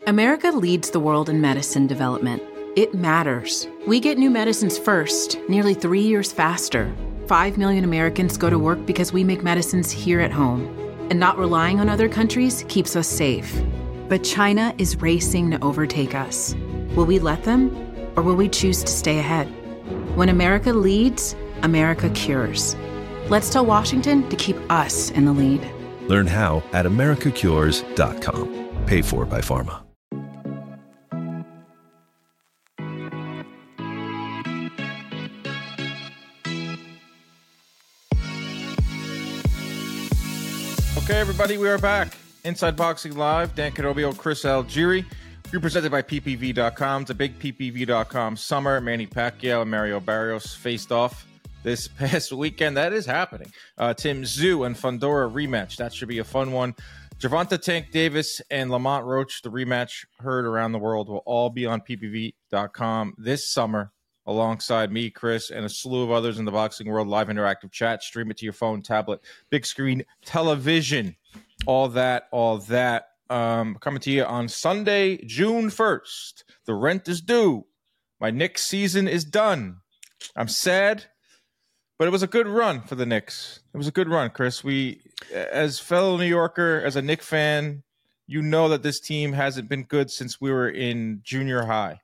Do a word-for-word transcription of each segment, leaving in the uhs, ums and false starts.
America leads the world in medicine development. It matters. We get new medicines first, nearly three years faster. Five million Americans go to work because we make medicines here at home. And not relying on other countries keeps us safe. But China is racing to overtake us. Will we let them, or will we choose to stay ahead? When America leads, America cures. Let's tell Washington to keep us in the lead. Learn how at america cures dot com. Paid for by Pharma. Okay, everybody, we are back. Inside Boxing Live. Dan Carobio, Chris Algieri. You're presented by P P V dot com. It's a big P P V dot com summer. Manny Pacquiao and Mario Barrios faced off this past weekend. That is happening. Uh, Tim Tszyu and Fundora rematch. That should be a fun one. Gervonta Tank Davis and Lamont Roach, the rematch heard around the world, will all be on P P V dot com this summer, alongside me, Chris, and a slew of others in the boxing world. Live interactive chat. Stream it to your phone, tablet, big screen, television. All that, all that. Um, coming to you on Sunday, June first. The rent is due. My Knicks season is done. I'm sad, but it was a good run for the Knicks. It was a good run, Chris. We, as fellow New Yorker, as a Knicks fan, you know that this team hasn't been good since we were in junior high.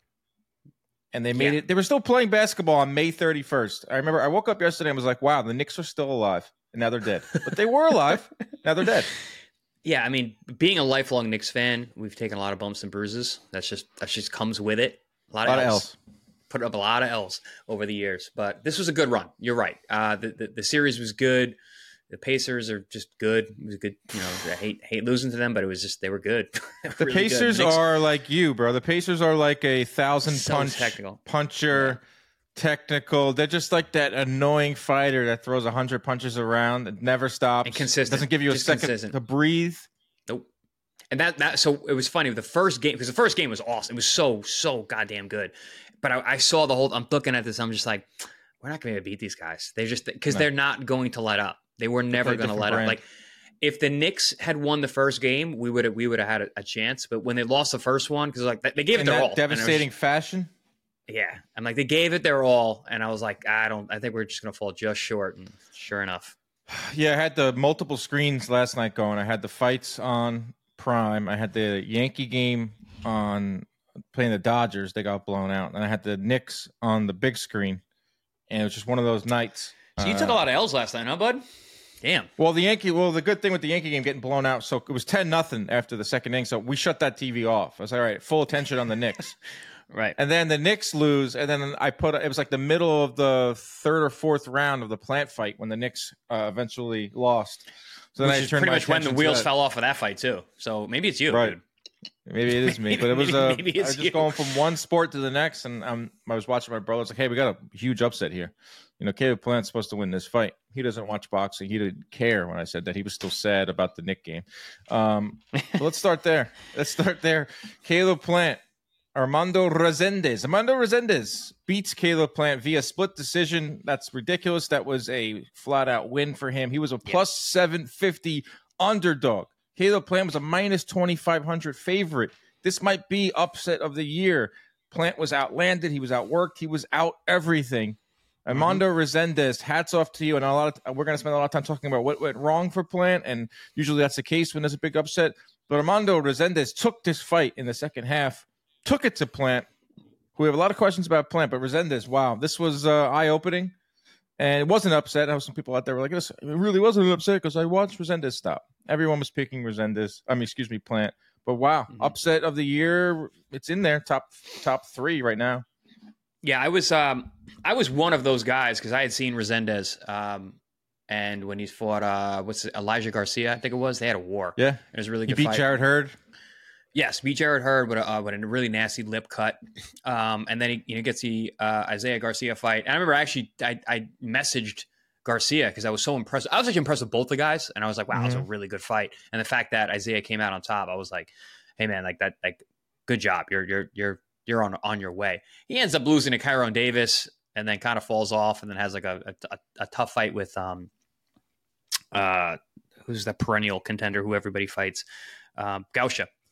And they made yeah. it. They were still playing basketball on May thirty-first. I remember I woke up yesterday and was like, wow, the Knicks are still alive. And now they're dead. But they were alive. Now they're dead. Yeah, I mean, being a lifelong Knicks fan, we've taken a lot of bumps and bruises. That's just that just comes with it. A lot, a lot of L's. L's. Put up a lot of L's over the years. But this was a good run. You're right. Uh, the, the the series was good. The Pacers are just good. It was a good, you know, I hate hate losing to them, but it was just they were good. They were the really Pacers good. are like you, bro. The Pacers are like a thousand so punch technical. puncher. Yeah. Technical. They're just like that annoying fighter that throws a hundred punches around and never stops. And consistent. Doesn't give you a just second consistent. to breathe. Nope. And that that so it was funny. The first game, because the first game was awesome. It was so so goddamn good. But I, I saw the whole. I'm looking at this. I'm just like, we're not going to beat these guys. They just because no. they're not going to let up. They were never going to let brand. up. Like if the Knicks had won the first game, we would have we would have had a, a chance. But when they lost the first one, because like they gave it in their that all, devastating fashion. Yeah, I'm like they gave it their all, and I was like, I don't. I think we're just gonna fall just short. And sure enough, yeah, I had the multiple screens last night going. I had the fights on Prime. I had the Yankee game on playing the Dodgers. They got blown out, and I had the Knicks on the big screen, and it was just one of those nights. So you uh, took a lot of L's last night, huh, bud? Damn. Well, the Yankee. Well, the good thing with the Yankee game getting blown out, so it was ten nothing after the second inning. So we shut that T V off. I was like, all right, full attention on the Knicks. Right. And then the Knicks lose, and then I put it was like the middle of the third or fourth round of the Plant fight when the Knicks uh, eventually lost. So then Which I is turned pretty my much when the attention wheels to that. fell off of that fight too. So maybe it's you, Right. dude. Maybe it is me, but it was uh, Maybe I was it's just you. going from one sport to the next, and um, I was watching my brother. I was like, "Hey, we got a huge upset here. You know, Caleb Plant's supposed to win this fight. He doesn't watch boxing. He didn't care when I said that. He was still sad about the Knick game. Um, so let's start there. Let's start there. Caleb Plant, Armando Resendiz. Armando Resendiz beats Caleb Plant via split decision. That's ridiculous. That was a flat-out win for him. He was a plus seven fifty underdog. Caleb Plant was a minus twenty-five hundred favorite. This might be upset of the year. Plant was outlanded. He was outworked. He was out everything. Armando mm-hmm. Resendiz, hats off to you. And a lot of, we're going to spend a lot of time talking about what went wrong for Plant, and usually that's the case when there's a big upset. But Armando Resendiz took this fight in the second half, took it to Plant, who we have a lot of questions about Plant, but Resendiz, wow, this was uh, eye-opening. And it wasn't upset. I have some people out there were like, it really wasn't an upset because I watched Resendiz stop. Everyone was picking Resendiz. I mean, excuse me, Plant. But wow, mm-hmm. upset of the year. It's in there, top top three right now. Yeah, I was um, I was one of those guys because I had seen Resendiz, um, and when he fought uh, what's it, Elijah Garcia, I think it was. They had a war. Yeah, it was a really he good. Beat fight. Jared Hurd. Yes, beat Jared Hurd with a uh, with a really nasty lip cut, um, and then he you know gets the uh, Isaiah Garcia fight. And I remember actually I, I messaged Garcia because I was so impressed. I was actually impressed with both the guys, and I was like, wow, mm-hmm. that was a really good fight. And the fact that Isaiah came out on top, I was like, hey man, like that, like good job. You're you're you're you're on on your way. He ends up losing to Kyron Davis, and then kind of falls off, and then has like a a, a tough fight with um uh who's that perennial contender who everybody fights, um, Gausha.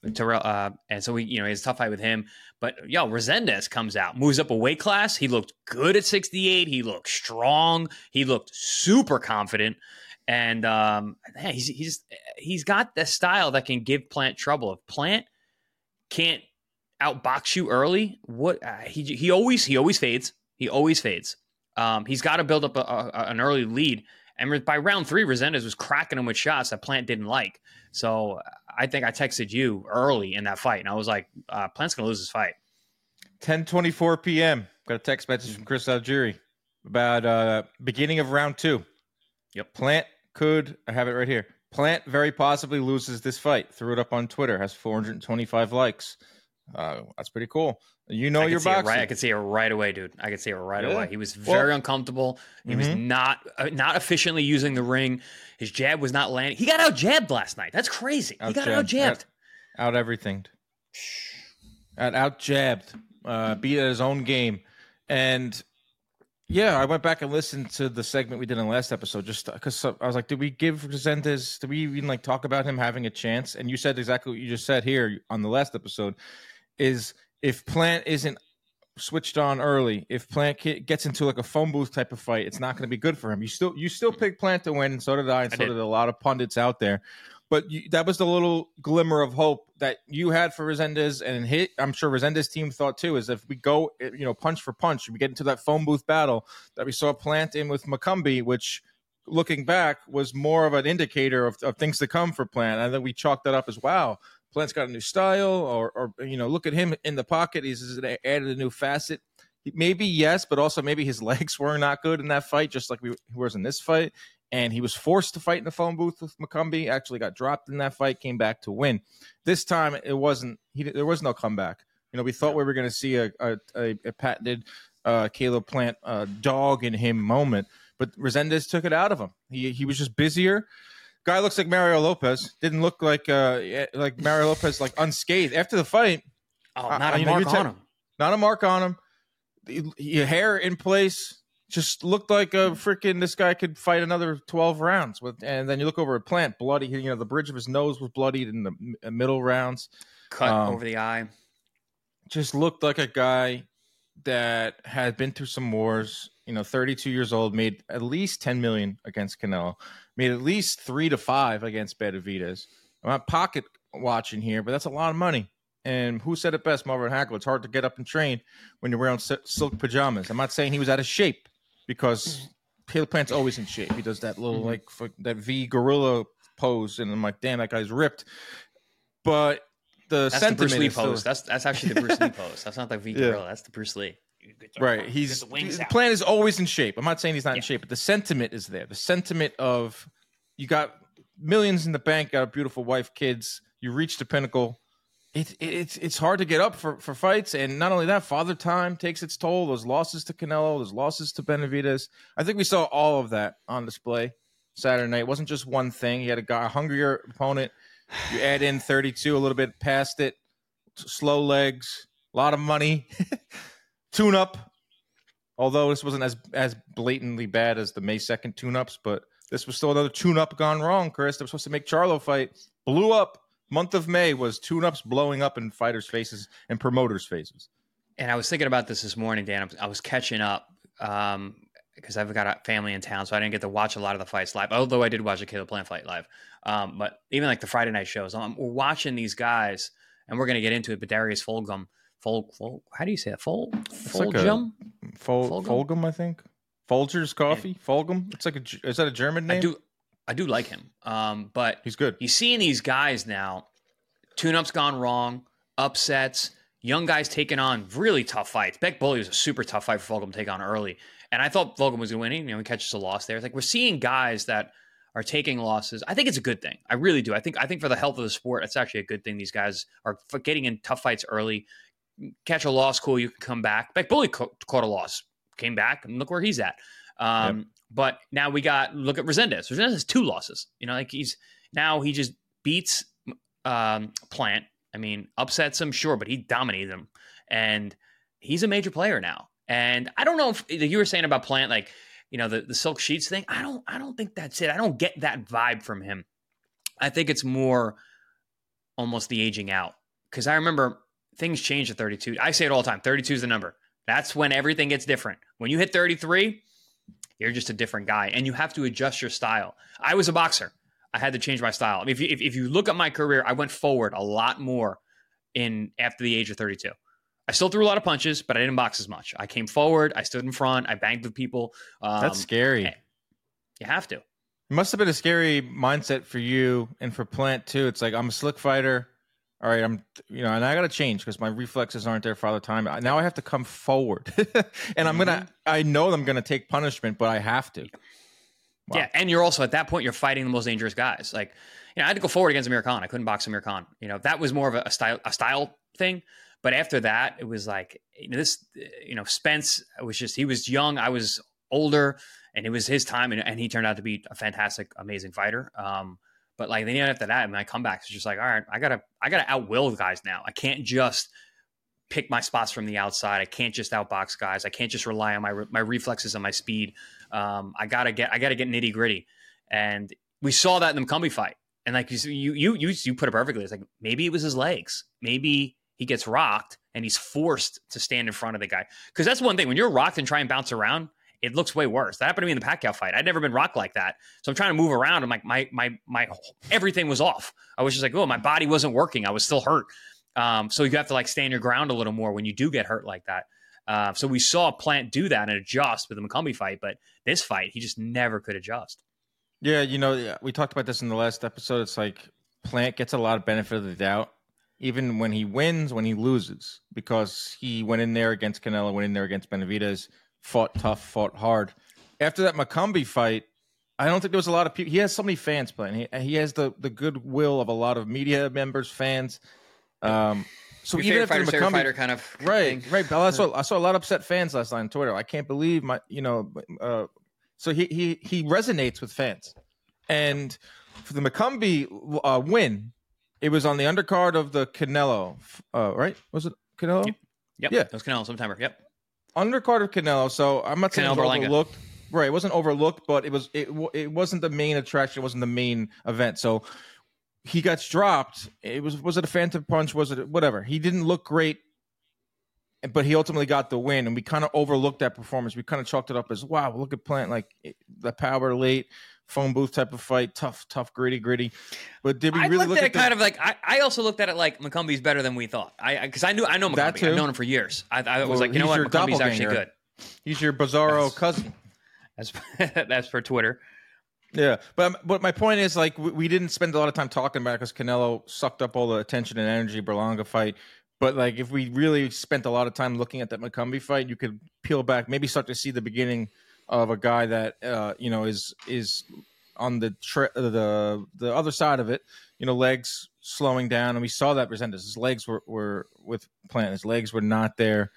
Terrell, uh, and so we, you know, he has a tough fight with him. But yo, Resendez comes out, moves up a weight class. He looked good at sixty-eight. He looked strong. He looked super confident, and um, man, he's he's he's got the style that can give Plant trouble. If Plant can't outbox you early, what uh, he he always he always fades. He always fades. Um, he's got to build up a, a, an early lead. And by round three, Resendez was cracking him with shots that Plant didn't like. So I think I texted you early in that fight, and I was like, uh, Plant's going to lose this fight. ten twenty-four p.m. Got a text message from Chris Algieri about uh, beginning of round two. Yep. Plant could, I have it right here. Plant very possibly loses this fight. Threw it up on Twitter. Has four hundred twenty-five likes. Uh, that's pretty cool. You know your boxing. Right, I could see it right away, dude. I could see it right yeah. away. He was very well, uncomfortable. He mm-hmm. was not uh, not efficiently using the ring. His jab was not landing. He got out jabbed last night. That's crazy. Out he got out jabbed. Out, out everything. Out, out jabbed. Uh, beat at his own game. And yeah, I went back and listened to the segment we did in the last episode just because I was like, did we give Resendez, did we even like talk about him having a chance? And you said exactly what you just said here on the last episode is if Plant isn't switched on early, if Plant gets into like a phone booth type of fight, it's not going to be good for him. You still you still picked Plant to win, and so did I, and I so did. did a lot of pundits out there. But you, that was the little glimmer of hope that you had for Resendez, and hit. I'm sure Resendez team thought too, is if we go, you know, punch for punch, and we get into that phone booth battle that we saw Plant in with Macumbi, which, looking back, was more of an indicator of, of things to come for Plant. And then we chalked that up as wow. Plant's got a new style, or, or you know, look at him in the pocket. He's added a new facet. Maybe yes, but also maybe his legs were not good in that fight, just like we he was in this fight. And he was forced to fight in the phone booth with Macumbi. Actually, got dropped in that fight, came back to win. This time, it wasn't. He there was no comeback. You know, we thought we were going to see a a, a, a patented uh, Caleb Plant uh, dog in him moment, but Resendez took it out of him. He he was just busier. Guy looks like Mario Lopez. Didn't look like uh like Mario Lopez, like unscathed after the fight. Oh, not uh, a mark know, on him. Not a mark on him. Your hair in place. Just looked like a freaking. This guy could fight another twelve rounds. With, and then you look over at Plant, bloody. You know, the bridge of his nose was bloodied in the middle rounds. Cut um, over the eye. Just looked like a guy that had been through some wars. You know, thirty-two years old, made at least ten million against Canelo. Made at least three to five against Benavidez. I'm not pocket watching here, but that's a lot of money. And who said it best? Marvin Hagler. It's hard to get up and train when you're wearing silk pajamas. I'm not saying he was out of shape because Caleb Plant's always in shape. He does that little mm-hmm. like for, that V gorilla pose, and I'm like, damn, that guy's ripped. But the that's sentiment the Bruce Lee is still, pose. That's that's actually the Bruce Lee pose. That's not the V gorilla. Yeah. That's the Bruce Lee. Right. He's the Plant is always in shape. I'm not saying he's not yeah. in shape, but the sentiment is there. The sentiment of you got millions in the bank, got a beautiful wife, kids, you reached the pinnacle. It, it, it's it's hard to get up for, for fights, and not only that, Father Time takes its toll. Those losses to Canelo, those losses to Benavidez. I think we saw all of that on display Saturday night. It wasn't just one thing. You had a guy, a hungrier opponent. You add in thirty-two, a little bit past it, slow legs, a lot of money. Tune-up, although this wasn't as as blatantly bad as the May second tune-ups, but this was still another tune-up gone wrong, Chris. They were supposed to make Charlo fight. Blew up. Month of May was tune-ups blowing up in fighters' faces and promoters' faces. And I was thinking about this this morning, Dan. I was catching up um, because I've got a family in town, so I didn't get to watch a lot of the fights live, although I did watch a Caleb Plant fight live. Um, but even like the Friday night shows, I'm, we're watching these guys, and we're going to get into it, but Darius Fulgham, Fol, Fol, how do you say it? Fol, Fulgham? Like Fol, Fulgham, I think. Folgers Coffee, and, Fulgham. It's like a, is that a German name? I do, I do like him, um, but he's good. You seeing these guys now, tune-ups gone wrong, upsets, young guys taking on really tough fights. Bec Bully was a super tough fight for Fulgham to take on early, and I thought Fulgham was winning. You know, he catches a loss there. It's like we're seeing guys that are taking losses. I think it's a good thing. I really do. I think I think for the health of the sport, it's actually a good thing. These guys are getting in tough fights early. Catch a loss, cool. You can come back. Bec Bully ca- caught a loss, came back, and look where he's at. Um, yep. But now we got look at Resendez. Resendez has two losses. You know, like he's now he just beats um, Plant. I mean, upsets him, sure, but he dominated him, and he's a major player now. And I don't know if you were saying about Plant, like you know the, the silk sheets thing. I don't. I don't think that's it. I don't get that vibe from him. I think it's more almost the aging out. Because I remember things change at thirty-two. I say it all the time. thirty-two is the number. That's when everything gets different. When you hit thirty-three, you're just a different guy, and you have to adjust your style. I was a boxer. I had to change my style. I mean, if you, if, if you look at my career, I went forward a lot more in after the age of thirty-two. I still threw a lot of punches, but I didn't box as much. I came forward. I stood in front. I banged with people. Um, That's scary. You have to. It must have been a scary mindset for you and for Plant too. It's like, I'm a slick fighter. All right, I'm, you know, and I got to change because my reflexes aren't there for all the time. Now I have to come forward, and mm-hmm. I'm gonna. I know I'm gonna take punishment, but I have to. Wow. Yeah, and you're also at that point you're fighting the most dangerous guys. Like, you know, I had to go forward against Amir Khan. I couldn't box Amir Khan. You know, that was more of a, a style a style thing. But after that, it was like, you know, this. You know, Spence was just he was young. I was older, and it was his time, and, and he turned out to be a fantastic, amazing fighter. Um, But like then after that, my comebacks is just like, all right, I gotta, I gotta outwill guys now. I can't just pick my spots from the outside. I can't just outbox guys. I can't just rely on my my reflexes and my speed. Um, I gotta get, I gotta get nitty gritty. And we saw that in the McCombie fight. And like you, you, you, you put it perfectly. It's like maybe it was his legs. Maybe he gets rocked and he's forced to stand in front of the guy. Because that's one thing when you're rocked and try and bounce around. It looks way worse. That happened to me in the Pacquiao fight. I'd never been rocked like that. So I'm trying to move around. I'm like, my, my, my, everything was off. I was just like, oh, my body wasn't working. I was still hurt. Um, so you have to like stand your ground a little more when you do get hurt like that. Uh, so we saw Plant do that and adjust with the McCombie fight, but this fight, he just never could adjust. Yeah. You know, we talked about this in the last episode. It's like Plant gets a lot of benefit of the doubt, even when he wins, when he loses, because he went in there against Canelo, went in there against Benavidez, fought tough, fought hard. After that McCombie fight, I don't think there was a lot of people. He has so many fans playing. He, he has the, the goodwill of a lot of media members, fans. Um, so Your even after fighter, the McCombie fighter kind of right, thing. right. I saw I saw a lot of upset fans last night on Twitter. I can't believe my, you know. Uh, so he he he resonates with fans, and for the McCombie uh, win, it was on the undercard of the Canelo. Uh, right? Was it Canelo? Yep. yep. Yeah, it was Canelo September. Yep. Undercard of Canelo, so I'm not saying it was Berlanga. overlooked. Right, it wasn't overlooked, but it was it it wasn't the main attraction. It wasn't the main event. So he got dropped. It was was it a phantom punch? Was it whatever? He didn't look great, but he ultimately got the win. And we kind of overlooked that performance. We kind of chalked it up as wow, look at Plant, like the power late phone booth type of fight, tough, tough, gritty, gritty. But did we I really looked look at at it the, kind of like I, I also looked at it like McCombie's better than we thought. I because I, I knew I know That McCombie. too. I've known him for years. I, I was Well, like, you know he's what, your McCombie's actually doppelganger. good. He's your bizarro That's- cousin. That's that's for Twitter. Yeah, but but my point is, like, we, we didn't spend a lot of time talking about it because Canelo sucked up all the attention and energy, Berlanga fight. But like, if we really spent a lot of time looking at that McCombie fight, you could peel back, maybe start to see the beginning of a guy that uh, you know is is on the tra- the the other side of it. You know, legs slowing down, and we saw that Resendez. His legs were, were with Plant. His legs were not there.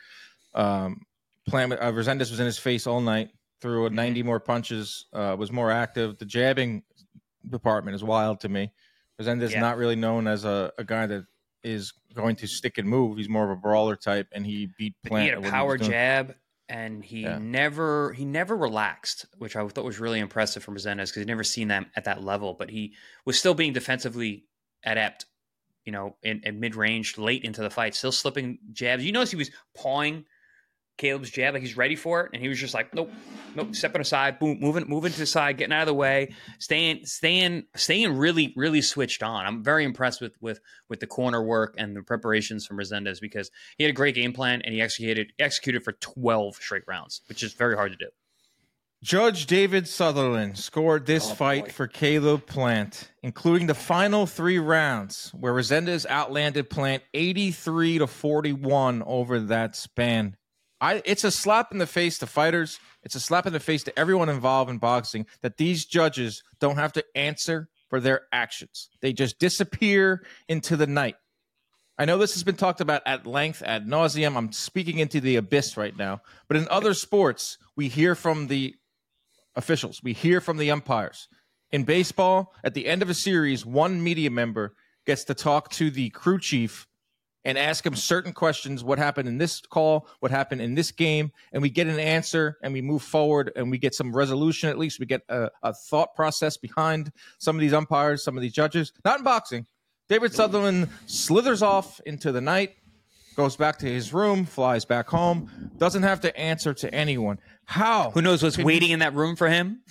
Um, Plant uh, Resendez was in his face all night. Threw ninety more punches. Uh, was more active. The jabbing department is wild to me. Resendez Yeah. not really known as a, a guy that is going to stick and move. He's more of a brawler type, and he beat Plant. He had at a what power was doing. jab, and he Yeah. never he never relaxed, which I thought was really impressive from Resendez because he'd never seen that at that level. But he was still being defensively adept, you know, in, in mid range, late into the fight, still slipping jabs. You notice he was pawing Caleb's jab, like he's ready for it, and he was just like, nope, nope, stepping aside, boom, moving, moving to the side, getting out of the way, staying, staying, staying really, really switched on. I'm very impressed with with with the corner work and the preparations from Resendez because he had a great game plan and he executed executed for twelve straight rounds, which is very hard to do. Judge David Sutherland scored this Oh, fight boy. for Caleb Plant, including the final three rounds, where Resendez outlanded Plant eighty-three to forty-one over that span. I, it's a slap in the face to fighters. It's a slap in the face to everyone involved in boxing that these judges don't have to answer for their actions. They just disappear into the night. I know this has been talked about at length, ad nauseum. I'm speaking into the abyss right now. But in other sports, we hear from the officials. We hear from the umpires. In baseball, at the end of a series, one media member gets to talk to the crew chief and ask him certain questions. What happened in this call? What happened in this game? And we get an answer and we move forward and we get some resolution. At least we get a, a thought process behind some of these umpires, some of these judges. Not in boxing. David Sutherland slithers off into the night, goes back to his room, flies back home, doesn't have to answer to anyone. How? Who knows what's waiting in that room for him?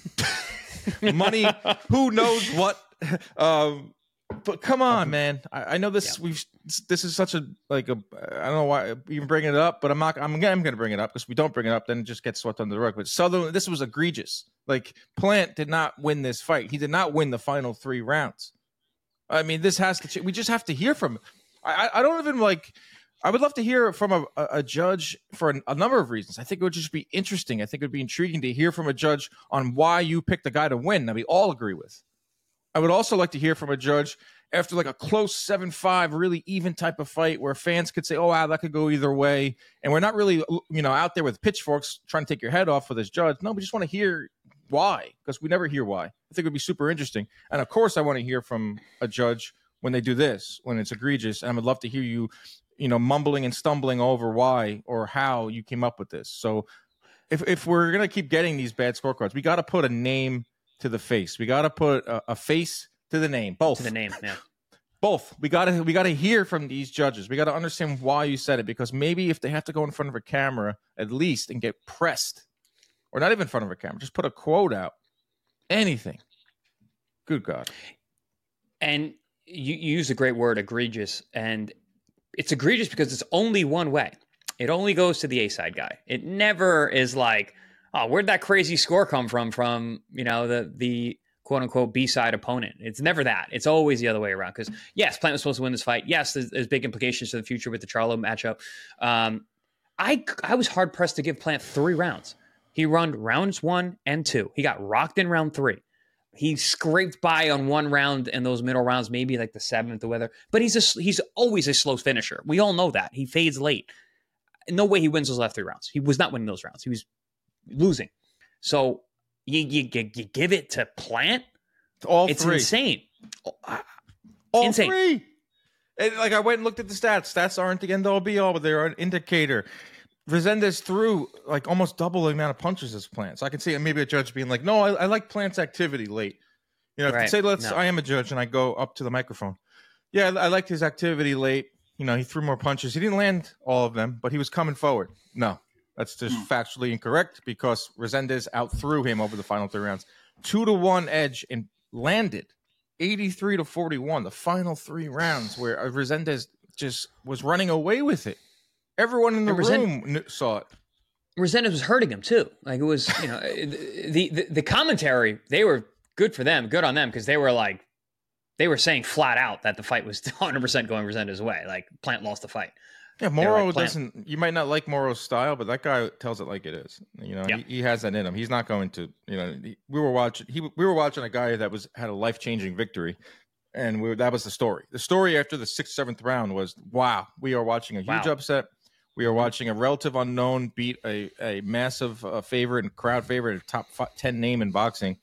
Money. Who knows what? Um, but come on, man. I, I know this. Yeah. We've this is such a like a. I don't know why even bringing it up, but I'm not. I'm, I'm going to bring it up because we don't bring it up, then it just gets swept under the rug. But Sutherland, this was egregious. Like Plant did not win this fight. He did not win the final three rounds. I mean, this has to. Ch- we just have to hear from him. I, I don't even like. I would love to hear from a, a judge for a, a number of reasons. I think it would just be interesting. I think it would be intriguing to hear from a judge on why you picked a guy to win that we all agree with. I would also like to hear from a judge after like a close seven five, really even type of fight where fans could say, oh, wow, that could go either way. And we're not really, you know, out there with pitchforks trying to take your head off for this judge. No, we just want to hear why, because we never hear why. I think it would be super interesting. And, of course, I want to hear from a judge when they do this, when it's egregious. And I would love to hear you, you know, mumbling and stumbling over why or how you came up with this. So if if we're going to keep getting these bad scorecards, we got to put a name to the face. We got to put a, a face to the name. Both. To the name, yeah. Both. We got to we got to hear from these judges. We got to understand why you said it, because maybe if they have to go in front of a camera at least and get pressed, or not even in front of a camera, just put a quote out. Anything. Good God. And you, you use a great word, egregious, and it's egregious because it's only one way. It only goes to the A-side guy. It never is like, oh, where'd that crazy score come from, from, you know, the the quote-unquote B-side opponent. It's never that. It's always the other way around. Because, yes, Plant was supposed to win this fight. Yes, there's, there's big implications to the future with the Charlo matchup. Um, I, I was hard-pressed to give Plant three rounds. He run rounds one and two. He got rocked in round three. He scraped by on one round in those middle rounds, maybe like the seventh or whether. But he's a, he's always a slow finisher. We all know that. He fades late. No way he wins those last three rounds. He was not winning those rounds. He was losing. So you you, you, you give it to Plant? All it's three. insane. All insane. three. And like I went and looked at the stats. Stats aren't the end all be all, but they're an indicator. Resendez threw like almost double the amount of punches as Plant. So I can see maybe a judge being like, no, I, I like Plant's activity late. You know, if right. you say, let's, no. I am a judge and I go up to the microphone. Yeah, I, I liked his activity late. You know, he threw more punches. He didn't land all of them, but he was coming forward. No, that's just mm. factually incorrect because Resendez outthrew him over the final three rounds. Two to one edge and landed eighty-three to forty-one, the final three rounds where Resendez just was running away with it. Everyone in the Resend- room saw it. Resendez was hurting him too. Like it was, you know, the, the the commentary, they were good for them, good on them, because they were like, they were saying flat out that the fight was one hundred percent going Resendez's way. Like Plant lost the fight. Yeah, Moro like, doesn't. You might not like Moro's style, but that guy tells it like it is. You know, yeah. he, he has that in him. He's not going to. You know, he, we were watching. He we were watching a guy that was had a life changing victory. And we, that was the story. The story after the sixth, seventh round was, wow, we are watching a huge wow. upset. We are watching a relative unknown beat a, a massive uh, favorite and crowd favorite, a top five, ten name in boxing.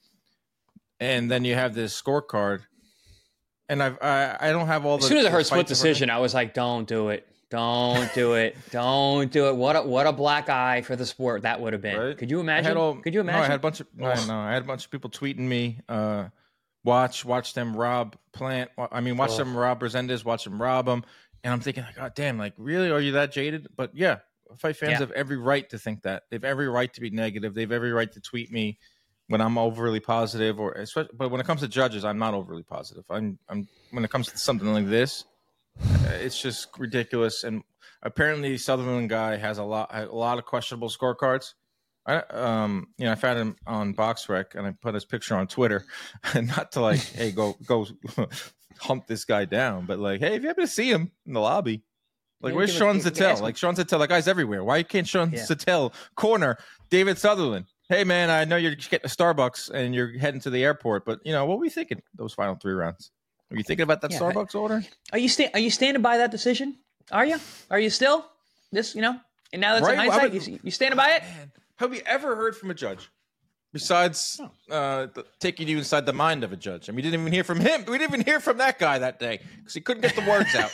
And then you have this scorecard. And I've, I I don't have all the... As soon as I heard split decision, I was like, don't do it. Don't do it. Don't do it. What a, what a black eye for the sport that would have been. Right? Could you imagine? All, Could you imagine? No, I had a bunch of, no, no, I had a bunch of people tweeting me, uh, watch, watch them rob Plant. I mean, watch oh. them rob Resendez, watch them rob him. And I'm thinking, like, God damn, like, really? Are you that jaded? But yeah, fight fans yeah. have every right to think that. They have every right to be negative. They have every right to tweet me when I'm overly positive. Or, especially, but when it comes to judges, I'm not overly positive. I'm, I'm. When it comes to something like this, uh, it's just ridiculous. And apparently, Sutherland guy has a lot, a lot of questionable scorecards. I, um, you know, I found him on BoxRec, and I put his picture on Twitter, and not to like, hey, go, go. Hunt this guy down, but like, hey, if you happen to see him in the lobby, like, yeah, where's Sean Zattel? Like, Sean Zattel, that guy's everywhere. Why can't Sean yeah. Zattel corner David Sutherland? Hey, man, I know you're getting a Starbucks and you're heading to the airport, but you know what were you thinking those final three rounds? Are you thinking about that yeah, Starbucks I, order? Are you sta- Are you standing by that decision? Are you? Are you still this? You know, and now that's right? in hindsight, would, you, you standing by it? Man, have we ever heard from a judge? Besides uh, taking you inside the mind of a judge. I mean, we didn't even hear from him. We didn't even hear from that guy that day because he couldn't get the words out.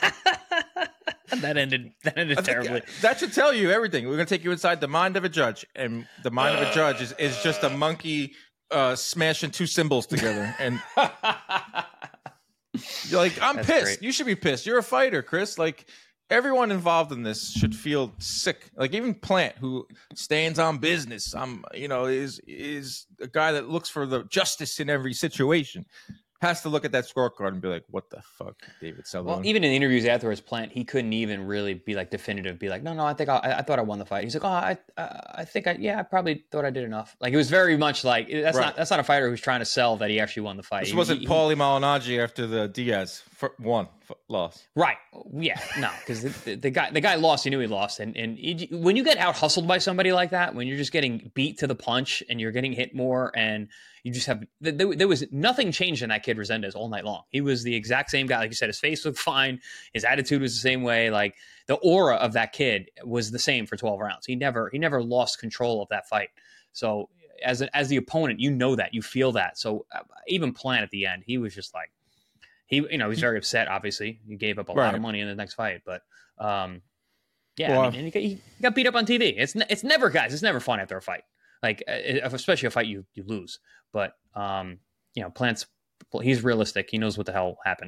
that ended that ended terribly. That should tell you everything. We're going to take you inside the mind of a judge. And the mind of a judge is, is just a monkey uh, smashing two cymbals together. And You're like, I'm That's pissed. great. You should be pissed. You're a fighter, Chris. Like, everyone involved in this should feel sick. Like, even Plant, who stands on business, um, you know, is is a guy that looks for the justice in every situation, has to look at that scorecard and be like, what the fuck, David Salvone? Well, even in interviews afterwards, Plant, he couldn't even really be like definitive, be like, no, no, I think I, I thought I won the fight. He's like, oh, I, uh, I think I, yeah, I probably thought I did enough. Like, it was very much like that's Right. not that's not a fighter who's trying to sell that he actually won the fight. This He- wasn't he- Paulie Malignaggi after the Diaz f- one f- loss. Right. Yeah. No, because the, the, the guy the guy lost. He knew he lost. And and he, when you get out hustled by somebody like that, when you're just getting beat to the punch and you're getting hit more, and you just have there, there was nothing changed in that kid Resendez all night long. He was the exact same guy. Like you said, his face looked fine. His attitude was the same way. Like the aura of that kid was the same for twelve rounds. He never he never lost control of that fight. So as a, as the opponent, you know that, you feel that. So uh, even Plant at the end, he was just like. He, you know, he's very upset. Obviously, he gave up a Right. lot of money in the next fight, but um, yeah, Well, I mean, and he, got, he got beat up on T V. It's ne- it's never, guys. It's never fun after a fight, like uh, especially a fight you you lose. But um, you know, Plant's he's realistic. He knows what the hell happened.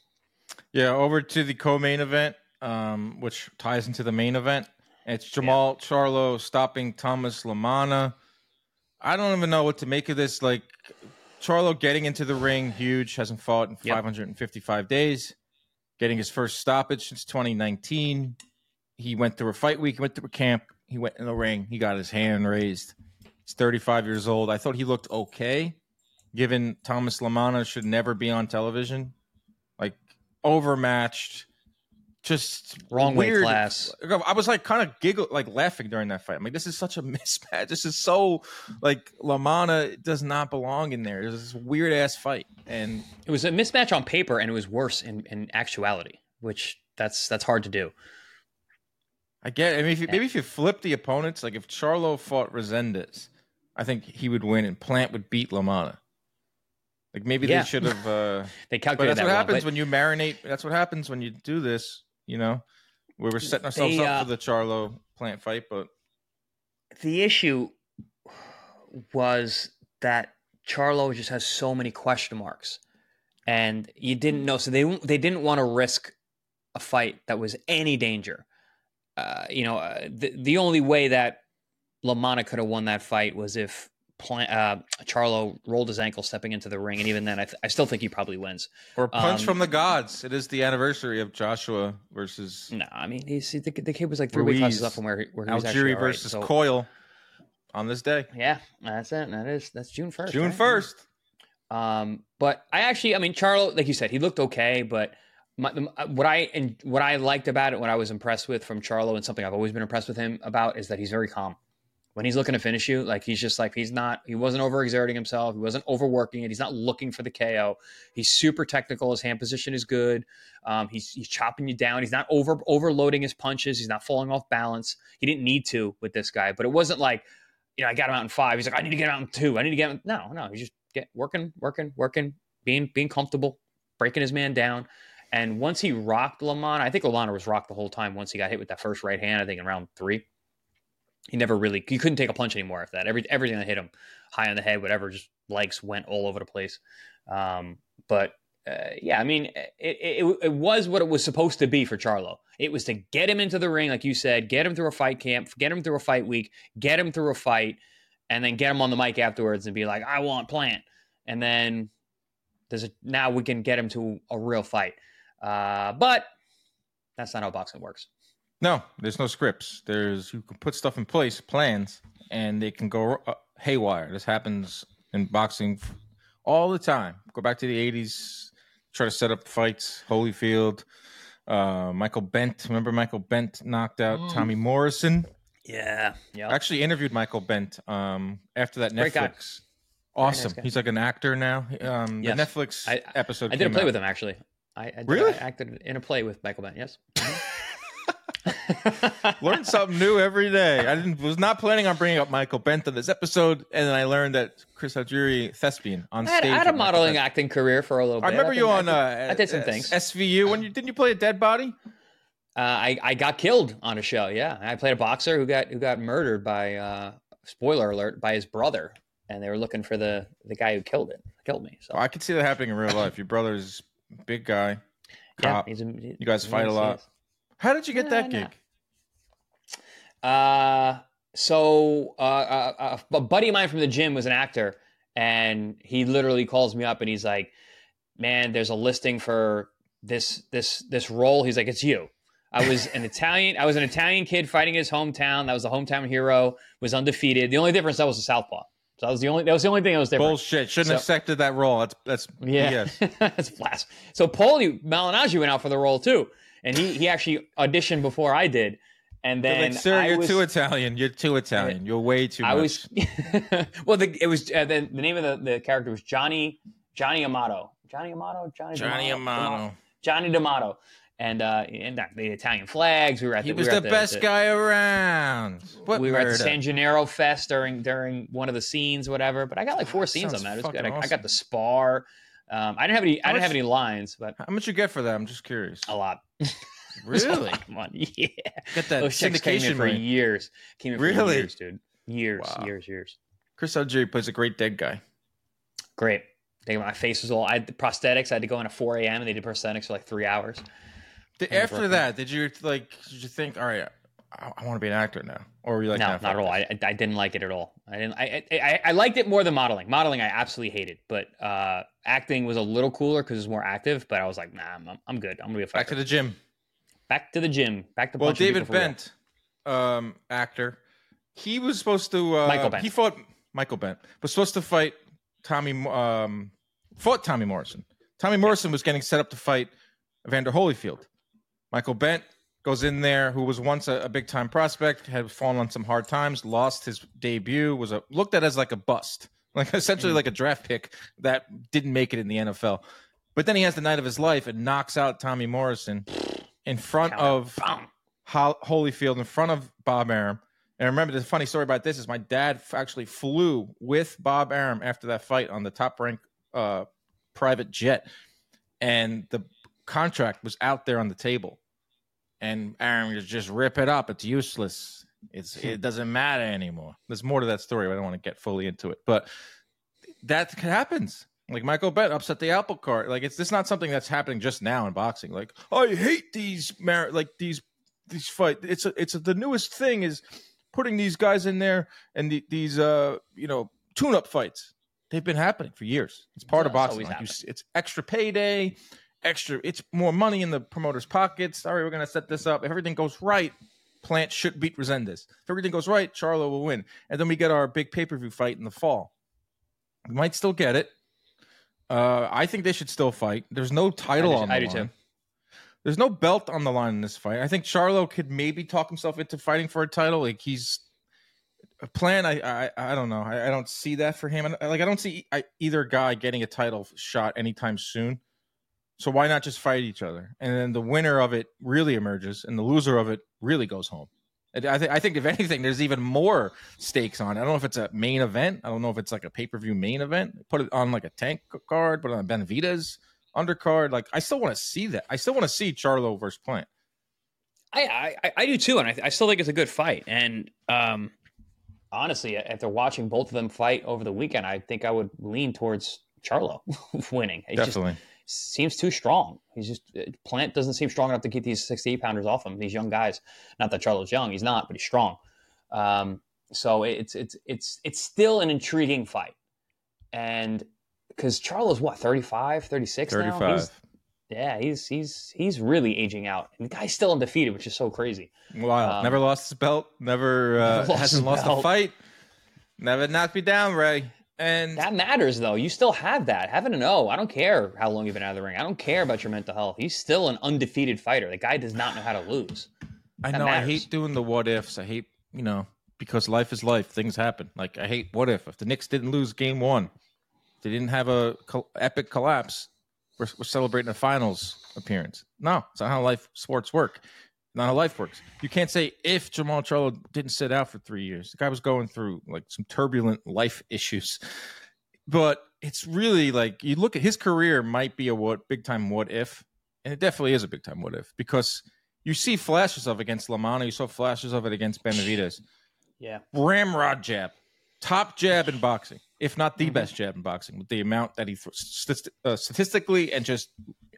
Yeah, over to the co-main event, um, which ties into the main event. It's Jamal Charlo stopping Thomas Lamana. I don't even know what to make of this. Like, Charlo getting into the ring, huge, hasn't fought in Yep. five hundred fifty-five days, getting his first stoppage since twenty nineteen. He went through a fight week, he went through a camp, he went in the ring, he got his hand raised. He's thirty-five years old. I thought he looked okay, given Thomas Lamana should never be on television. Like, overmatched, just Wrong weight weird. class. I was like kind of giggle, like laughing during that fight. I'm like, this is such a mismatch. This is so like Lamana does not belong in there. It was this weird ass fight, and It was a mismatch on paper, and it was worse in, in actuality, which that's that's hard to do. I get. I mean, if you, maybe if you flip the opponents, like if Charlo fought Resendez, I think he would win, and Plant would beat Lamana. Like maybe Yeah. they should have. Uh, They but calculated that's that what wrong, happens but- when you marinate. That's what happens when you do this. You know, we were setting ourselves They, up uh, for the Charlo Plant fight, but the issue was that Charlo just has so many question marks, and you didn't know. So they they didn't want to risk a fight that was any danger. Uh, you know, uh, the the only way that Lamana could have won that fight was if Pla- uh, Charlo rolled his ankle stepping into the ring, and even then, I, th- I still think he probably wins. or punch Um, from the gods. It is the anniversary of Joshua versus No, I mean, he's, the, the kid was like three weight classes Ruiz. up from where, he- where he was actually Algieri all right. versus So, Coyle on this day, yeah, that's it. That is that's June first. June first. Um, but I actually, I mean, Charlo, like you said, he looked okay. But my, the, what I and what I liked about it, what I was impressed with from Charlo, and something I've always been impressed with him about, is that he's very calm when he's looking to finish you. Like he's just like he's not, he wasn't overexerting himself, he wasn't overworking it. He's not looking for the K O. He's super technical. His hand position is good. Um, he's he's chopping you down. He's not over overloading his punches. He's not falling off balance. He didn't need to with this guy, but it wasn't like, you know, I got him out in five. He's like, I need to get him out in two. I need to get him. No, no, he's just get working, working, working, being being comfortable, breaking his man down. And once he rocked Lamana, I think Lamana was rocked the whole time. Once he got hit with that first right hand, I think in round three, he never really, he couldn't take a punch anymore after that. Every everything that hit him, high on the head, whatever, just legs went all over the place. Um, but uh, yeah, I mean, it, it it was what it was supposed to be for Charlo. It was to get him into the ring, like you said, get him through a fight camp, get him through a fight week, get him through a fight, and then get him on the mic afterwards and be like, I want Plant. And then there's a, now we can get him to a real fight. Uh, but that's not how boxing works. No, there's no scripts. There's you can put stuff in place, plans, and they can go uh, haywire. This happens in boxing f- all the time. Go back to the eighties, try to set up fights. Holyfield, uh, Michael Bent. Remember Michael Bent knocked out Mm. Tommy Morrison? Yeah. Yeah. I actually interviewed Michael Bent um, after that Great guy. Netflix. Awesome. nice guy. He's like an actor now. Um, Yes. The Netflix I- episode I did a came play out. with him, actually. I, I, did, Really? I acted in a play with Michael Bent, yes. Learn something new every day. I didn't was not planning on bringing up Michael Bent on this episode, and then I learned that Chris Algieri thespian on I had, stage. I had a with Michael modeling Bent. acting career for a little bit. I remember did- you on. I Uh, did, I did some uh, things. S V U when you didn't you play a dead body? Uh, I, I got killed on a show. Yeah, I played a boxer who got who got murdered by uh, spoiler alert by his brother, and they were looking for the the guy who killed it killed me. So Oh, I could see that happening in real life. Your brother's big guy. Yeah, cop. he's a, you guys fight a lot. How did you get Yeah, that gig? Uh, so uh, uh, a buddy of mine from the gym was an actor, and he literally calls me up and he's like, "Man, there's a listing for this this this role." He's like, "It's you." I was an Italian. I was an Italian kid fighting his hometown. That was the hometown hero. Was undefeated. The only difference, I was a southpaw. So that was the only. That was the only thing that was different. Bullshit. Shouldn't so, have accepted that role. That's that's yeah. That's blasphemy. So Paulie Malignaggi went out for the role too, and he he actually auditioned before I did. And then, like, sir, I you're was, too Italian. You're too Italian. You're way too I much. was. well, the, it was uh, the, the name of the, the character was Johnny Johnny Amato. Johnny Amato. Johnny. Johnny D'Amato, Amato. Johnny D'Amato. And uh, and the Italian flags. We were at. He the, was we were the, at best the, guy around. What we were murder? at the San Gennaro Fest during during one of the scenes, whatever. But I got like four scenes on that. It was good. I, awesome. I got the spar. Um, I didn't have any. How I didn't much, have any lines, but how much you get for that? I'm just curious. a lot. Really? A lot of money. Yeah. Get that Those checks came in syndication for rate. years. Came in for Really? years, dude. Years, Wow. years, years. Chris Algieri plays a great dead guy. Great. They, my face was all. I had the prosthetics. I had to go in at four a.m. and they did prosthetics for like three hours. Did, after that, did you like? Did you think, all right, I, I want to be an actor now, or were you like, no, nah, not fuck at all. this? I, I didn't like it at all. I didn't. I, I I liked it more than modeling. Modeling I absolutely hated, but uh, acting was a little cooler because it was more active. But I was like, nah, I'm, I'm good. I'm gonna be a fighter. Back to the gym. Back to the gym. Back to Well, punching David people for real. Bent, um, actor, he was supposed to. Uh, Michael Bent. He fought Michael Bent. Was supposed to fight Tommy. Um, fought Tommy Morrison. Tommy Morrison was getting set up to fight Evander Holyfield. Michael Bent goes in there, who was once a, a big time prospect, had fallen on some hard times, lost his debut, was a, looked at as like a bust, like essentially mm. like a draft pick that didn't make it in the N F L. But then he has the night of his life and knocks out Tommy Morrison in front of Ho- Holyfield, in front of Bob Arum. And I remember the funny story about this is my dad f- actually flew with Bob Arum after that fight on the top ranked uh, private jet. And the contract was out there on the table. And Arum was just rip it up. It's useless. It's it doesn't matter anymore. There's more to that story. But I don't want to get fully into it, but that happens. Like Michael Bent upset the apple cart. Like it's this not something that's happening just now in boxing. Like I hate these mar- like these these fight. It's a, it's a, the newest thing is putting these guys in there and the, these uh you know tune up fights. They've been happening for years. It's part Yeah, of boxing. it's Like you, always it's extra payday. Extra, it's more money in the promoter's pockets. All right, we're going to set this up. If everything goes right, Plant should beat Resendez. If everything goes right, Charlo will win. And then we get our big pay-per-view fight in the fall. We might still get it. Uh, I think they should still fight. There's no title I do, on the I do line. too. There's no belt on the line in this fight. I think Charlo could maybe talk himself into fighting for a title. Like he's a plan. I I, I don't know. I, I don't see that for him. And like I don't see I, either guy getting a title shot anytime soon. So why not just fight each other? And then the winner of it really emerges, and the loser of it really goes home. I, th- I think, if anything, there's even more stakes on it. I don't know if it's a main event. I don't know if it's like a pay-per-view main event. Put it on like a tank card, put it on Benavidez undercard. Like, I still want to see that. I still want to see Charlo versus Plant. I, I I do too, and I, I still think it's a good fight. And um, honestly, after watching both of them fight over the weekend, I think I would lean towards Charlo winning. It Definitely. Just seems too strong. He's just Plant doesn't seem strong enough to keep these sixty-eight pounders off him. These young guys. Not that Charlo's young, he's not, but he's strong. Um, so it's it's it's it's still an intriguing fight, and because Charlo's what thirty-five, thirty-six now. thirty-five. He's, yeah, he's he's he's really aging out, and the guy's still undefeated, which is so crazy. Wow. Um, never lost his belt. Never, uh, never lost hasn't his lost belt. a fight. Never knocked me down, Ray. And That matters, though. You still have that. Having an O, I don't care how long you've been out of the ring. I don't care about your mental health. He's still an undefeated fighter. The guy does not know how to lose. I That know matters. I hate doing the what ifs. I hate, you know, because life is life. Things happen. Like I hate what if if the Knicks didn't lose game one, they didn't have a col- epic collapse. We're, we're celebrating a finals appearance. No, it's not how life sports work. Not how life works. You can't say if Jamal Charlo didn't sit out for three years. The guy was going through like some turbulent life issues. But it's really like you look at his career might be a what big time what if, and it definitely is a big time what if because you see flashes of it against Lamana, you saw flashes of it against Benavidez. Yeah. Ramrod jab, top jab in boxing, if not the mm-hmm. best jab in boxing, with the amount that he th- st- uh, statistically and just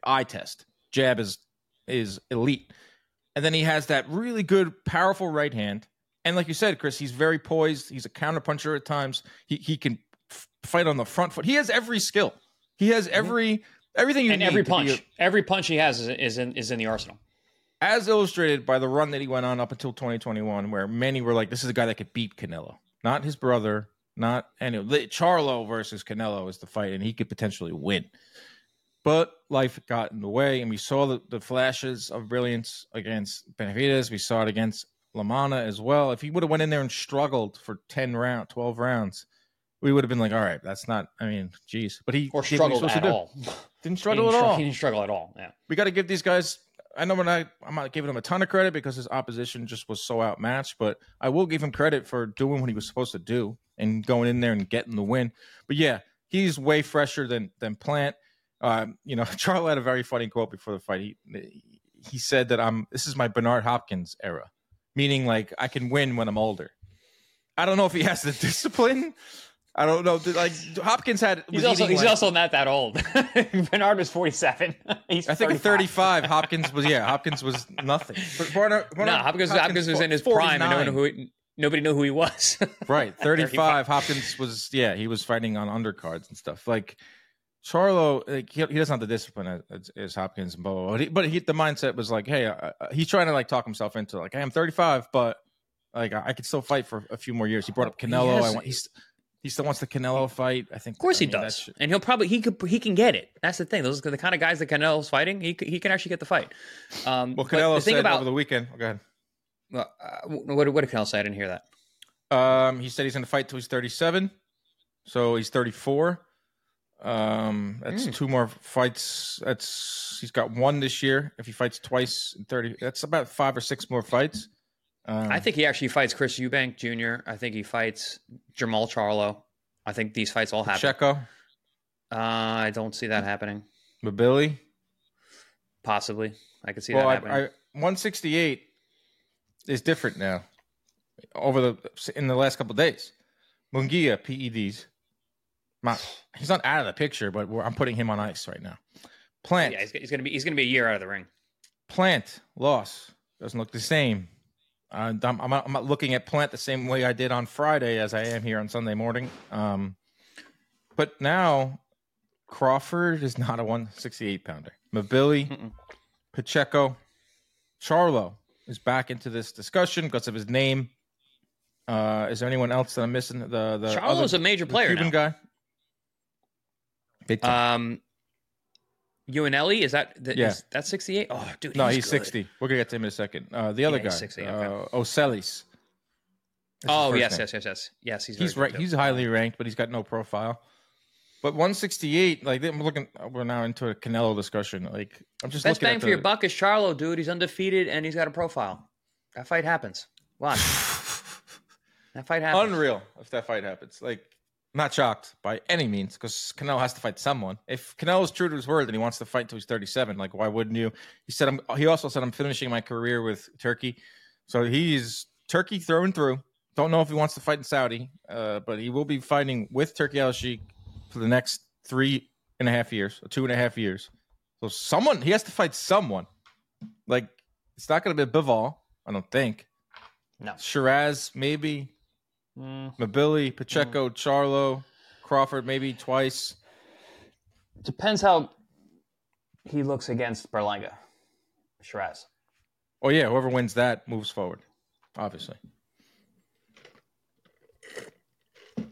eye test. Jab is is elite. And then he has that really good, powerful right hand. And like you said, Chris, he's very poised. He's a counterpuncher at times. He he can f- fight on the front foot. He has every skill. He has every everything you and need. every to punch, be a, every punch he has is, is in is in the arsenal. As illustrated by the run that he went on up until twenty twenty-one, where many were like, "This is a guy that could beat Canelo, not his brother, not any." Charlo versus Canelo is the fight, and he could potentially win. But life got in the way, and we saw the, the flashes of brilliance against Benavidez. We saw it against LaManna as well. If he would have went in there and struggled for ten rounds, twelve rounds, we would have been like, all right, that's not, I mean, geez. But he or did what he was struggled supposed at to do. all. Didn't struggle he didn't at str- all. He didn't struggle at all. Yeah. We got to give these guys, I know we're not, I'm not giving him a ton of credit because his opposition just was so outmatched, but I will give him credit for doing what he was supposed to do and going in there and getting the win. But yeah, he's way fresher than than Plant. Um, you know, Charlo had a very funny quote before the fight. He he said that I'm this is my Bernard Hopkins era, meaning like I can win when I'm older. I don't know if he has the discipline. I don't know. Like Hopkins had. He's also he's like, also not that old. Bernard was forty-seven. He's I think at thirty-five, Hopkins was yeah. Hopkins was nothing. But Bernard, Bernard, no, Hopkins, Hopkins, Hopkins was in his prime, and no one knew who he, nobody knew who he was. Right, thirty-five. Hopkins was yeah. He was fighting on undercards and stuff. Like Charlo, like he, he doesn't have the discipline as, as Hopkins and Bo. But, he, but he, the mindset was like, hey, uh, he's trying to like talk himself into like, hey, I'm thirty-five, but like I, I could still fight for a few more years. He brought up Canelo. He I want he's. He still wants the Canelo fight. I think. Of course I mean, he does, and he'll probably he could he can get it. That's the thing. Those are the kind of guys that Canelo's fighting. He he can actually get the fight. Um, well, Canelo the thing said about, over the weekend. Oh, go ahead. Well, uh, what what did Canelo say? I didn't hear that. Um, he said he's going to fight till he's thirty-seven, so he's thirty-four. Um, that's mm. two more fights. That's he's got one this year. If he fights twice in thirty, that's about five or six more fights. Um, I think he actually fights Chris Eubank Junior I think he fights Jermall Charlo. I think these fights all happen. Checo? Uh, I don't see that happening. Billy? Possibly. I could see well, that happening. I, I, one sixty-eight is different now. Over the in the last couple of days, Munguia P E Ds. My, he's not out of the picture, but we're, I'm putting him on ice right now. Plant. Yeah, he's, he's gonna be he's gonna be a year out of the ring. Plant loss doesn't look the same. Uh, I'm, I'm, not, I'm not looking at Plant the same way I did on Friday as I am here on Sunday morning. Um, but now Crawford is not a one sixty-eight pounder. Mabili, Mm-mm. Pacheco, Charlo is back into this discussion because of his name. Uh, is there anyone else that I'm missing? The the Charlo's other, a major player Cuban now. guy. Big time. Um, Uinelli, is that the, yeah. is that sixty-eight? Oh, dude, no, he's, he's sixty. We're gonna get to him in a second. Uh, the other yeah, guy, sixty, okay. uh, Oselis. Oh yes, name. yes, yes, yes, yes. He's he's right. He's highly ranked, but he's got no profile. But one sixty-eight, like I'm looking, we're now into a Canelo discussion. Like I'm just best looking bang at for the, your buck is Charlo, dude. He's undefeated and he's got a profile. That fight happens. Watch. That fight happens. Unreal if that fight happens. Like. Not shocked by any means because Canelo has to fight someone. If Canelo's true to his word and he wants to fight until he's thirty-seven, like why wouldn't you? He said, "I'm." He also said, "I'm finishing my career with Turkey," so he's Turkey through and through. Don't know if he wants to fight in Saudi, uh, but he will be fighting with Turki Al-Sheikh for the next three and a half years, or two and a half years. So someone he has to fight someone. Like it's not going to be Bivol, I don't think. No, Shiraz maybe. Mm. Mabili, Pacheco, mm. Charlo, Crawford, maybe twice. Depends how he looks against Berlanga, Shiraz. Oh yeah, whoever wins that moves forward, obviously. You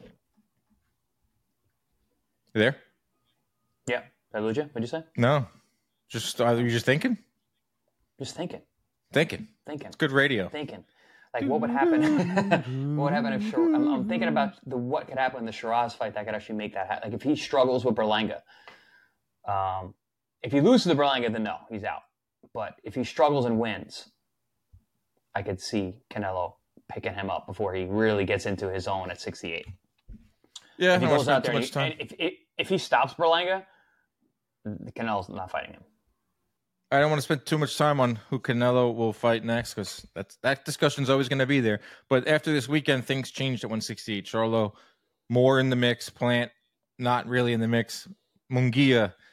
there? Yeah. Did I lose you? What'd you say? No. Just are you just thinking? Just thinking. Thinking. Thinking. It's good radio. Thinking. Like, what would happen? What would happen if Shir- I'm, I'm thinking about the what could happen in the Shiraz fight that could actually make that happen. Like, if he struggles with Berlanga, um, if he loses to Berlanga, then no, he's out. But if he struggles and wins, I could see Canelo picking him up before he really gets into his own at sixty-eight. Yeah, if he no, goes out there too and, much he, time. and if, if if he stops Berlanga, Canelo's not fighting him. I don't want to spend too much time on who Canelo will fight next because that's that discussion's always going to be there. But after this weekend, things changed at one sixty-eight. Charlo more in the mix. Plant not really in the mix. Munguia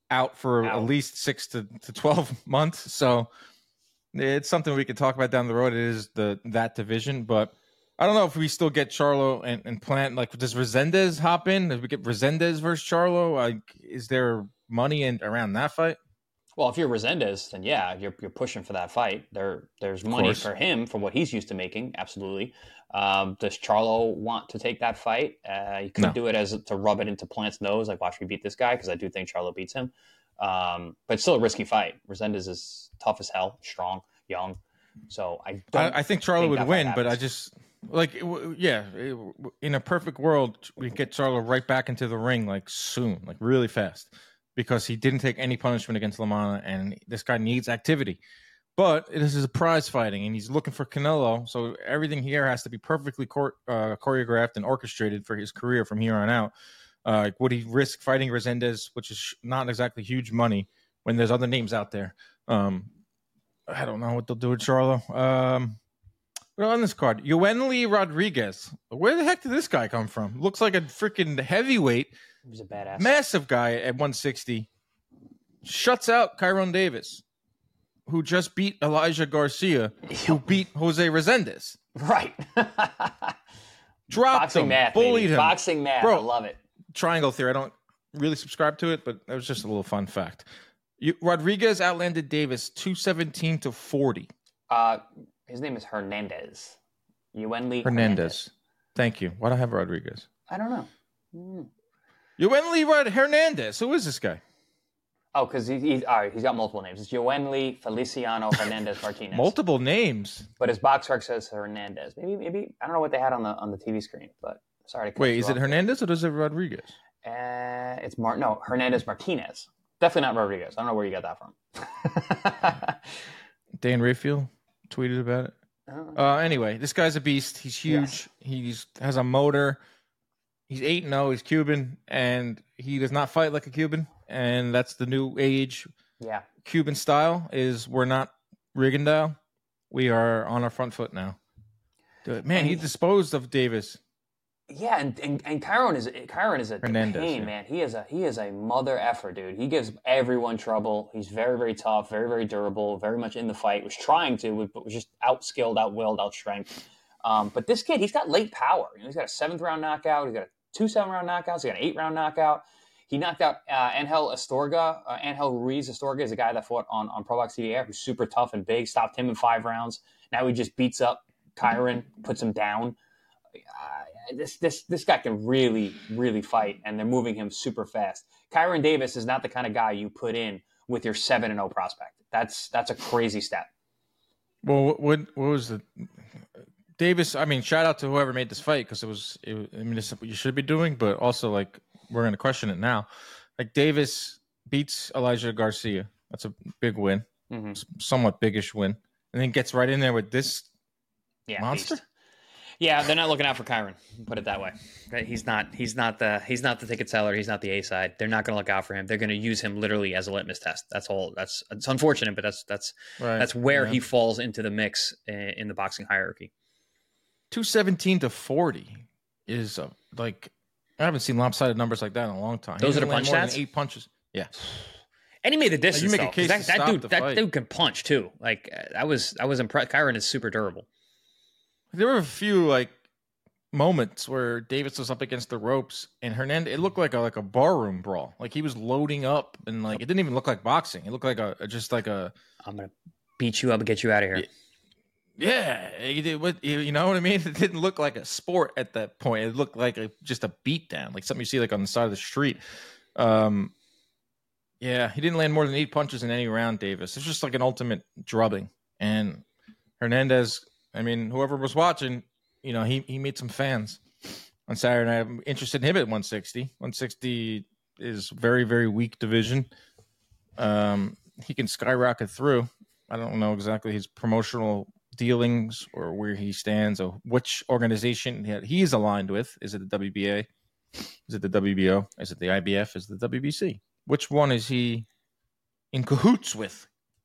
out for Out. at least six to, to twelve months. So it's something we could talk about down the road. It is the that division, but I don't know if we still get Charlo and, and Plant. Like, does Resendez hop in? Does we get Resendez versus Charlo? Like, is there money in around that fight? Well, if you're Resendez, then yeah, you're you're pushing for that fight. There, there's money course. for him for what he's used to making. Absolutely. Um, does Charlo want to take that fight? Uh, you could No. do it as to rub it into Plant's nose, like watch me beat this guy, because I do think Charlo beats him. Um, but it's still a risky fight. Resendez is tough as hell, strong, young. So I don't. I, I think Charlo think would that win, fight but I happens. just like it w- yeah. it- in a perfect world, we get Charlo right back into the ring like soon, like really fast, because he didn't take any punishment against LaManna, and this guy needs activity. But this is a prize fighting, and he's looking for Canelo, so everything here has to be perfectly chor- uh, choreographed and orchestrated for his career from here on out. Uh, like, would he risk fighting Resendez, which is not exactly huge money, when there's other names out there? Um, I don't know what they'll do with Charlo. Um, well, on this card, Yoenli Rodriguez. Where the heck did this guy come from? Looks like a freaking heavyweight, He's a badass. massive guy at one sixty. Shuts out Kyron Davis, who just beat Elijah Garcia, who beat Jose Resendez. Right. Dropped Boxing him, math, bullied baby. him. Boxing math. Bro. I love it. Triangle theory. I don't really subscribe to it, but that was just a little fun fact. You, Rodriguez outlanded Davis two seventeen to forty. Uh, his name is Hernandez. Yuenli Hernandez. Hernandez. Thank you. Why do I have Rodriguez? I don't know. Mm. Yoenli Rod Hernandez. Who is this guy? Oh, because he, he's all right. He's got multiple names. It's Yoenli Feliciano Hernandez Martinez. Multiple names. But his box rec says Hernandez. Maybe, maybe I don't know what they had on the on the T V screen. But sorry to cut Wait, you is it off there. Hernandez or is it Rodriguez? Uh, it's Mar. No, Hernandez Martinez. Definitely not Rodriguez. I don't know where you got that from. Dan Rayfield tweeted about it. Oh. Uh, anyway, this guy's a beast. He's huge. Yes. He's has a motor. He's eight and zero. He's Cuban, and he does not fight like a Cuban. And that's the new age. Yeah. Cuban style is we're not Rigondeaux. We are on our front foot now. Dude, man, he disposed of Davis. Yeah, and and, and Kyron is Kyron is a Hernandez, pain, yeah. man. He is a he is a mother effer, dude. He gives everyone trouble. He's very very tough, very very durable, very much in the fight. Was trying to, but was just outskilled, outwilled, outstrength. Um, but this kid, he's got late power. You know, he's got a seventh round knockout. He's got a two seven round knockouts. He got an eight round knockout. He knocked out uh, Angel Astorga. Uh, Angel Ruiz Astorga is a guy that fought on on Pro Box T V R, who's super tough and big. Stopped him in five rounds. Now he just beats up Kyron, puts him down. Uh, this this this guy can really really fight, and they're moving him super fast. Kyron Davis is not the kind of guy you put in with your seven and zero prospect. That's that's a crazy step. Well, what what, what was the Davis? I mean, shout out to whoever made this fight because it was. It, I mean, it's what you should be doing, but also like we're going to question it now. Like Davis beats Elijah Garcia. That's a big win, Mm-hmm. somewhat biggish win, and then gets right in there with this Yeah, monster. beast. Yeah, they're not looking out for Kyron. Put it that way. Right? He's not. He's not the. He's not the ticket seller. He's not the A side. They're not going to look out for him. They're going to use him literally as a litmus test. That's all. That's it's unfortunate, but that's that's Right. that's where Yeah. he falls into the mix in, in the boxing hierarchy. two seventeen to forty is uh, like I haven't seen lopsided numbers like that in a long time. Those He are the didn't land punch more than stats? Eight punches. Yeah. And he made the distance. make a though, 'cause case that, to that stop dude. the That fight. dude can punch too. Like I was. I was impressed. Kyron is super durable. There were a few like moments where Davis was up against the ropes and Hernandez. It looked like a like a barroom brawl. Like he was loading up and like it didn't even look like boxing. It looked like a just like a I'm gonna beat you up and get you out of here. yeah. He did what you know what I mean. It didn't look like a sport at that point. It looked like a, just a beat down, like something you see like on the side of the street. Um, yeah, he didn't land more than eight punches in any round. Davis. It's just like an ultimate drubbing. And Hernandez. I mean, whoever was watching. You know, he, he made some fans on Saturday night. I'm interested in him at one sixty. one sixty is very, very weak division. Um, he can skyrocket through. I don't know exactly his promotional dealings or where he stands or which organization he is aligned with. Is it the W B A? Is it the W B O? Is it the I B F? Is it the W B C? Which one is he in cahoots with?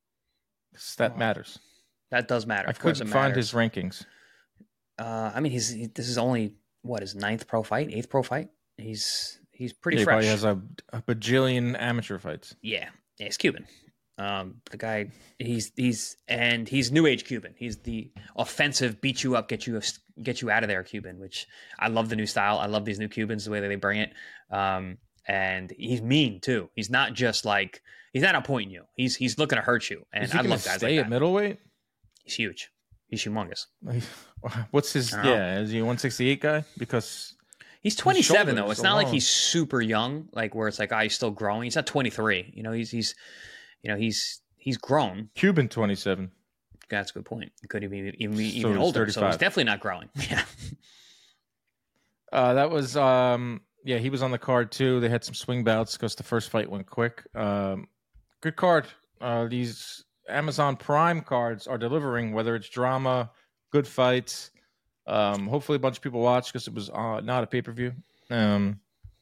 That matters. That does matter. I Of course couldn't it find matters. his rankings. Uh, I mean, he's he, this is only what his ninth pro fight, eighth pro fight. He's he's pretty yeah, he fresh. probably has a, a bajillion amateur fights. Yeah, yeah, he's Cuban. Um, the guy, he's he's and he's new age Cuban. He's the offensive, beat you up, get you get you out of there Cuban. Which I love the new style. I love these new Cubans, the way that they bring it. Um, and he's mean too. He's not just like he's not outpointing you. He's he's looking to hurt you. And Is he I gonna love guys stay like at that. middleweight? He's huge. He's humongous. What's his? I don't know. Yeah, is he a one sixty-eight guy? Because He's twenty-seven though. shoulders It's not like alone. he's super young, like where it's like, ah, he's still growing. He's not twenty-three. You know, he's he's, you know, he's he's grown. Cuban twenty-seven. That's a good point. He could even even be So even he's older. So thirty-five. he's definitely not growing. Yeah. Uh, that was um, yeah, he was on the card too. They had some swing bouts because the first fight went quick. Um, good card. Uh, these Amazon Prime cards are delivering, whether it's drama, good fights. Um, hopefully a bunch of people watch because it was uh, not a pay-per-view. Um,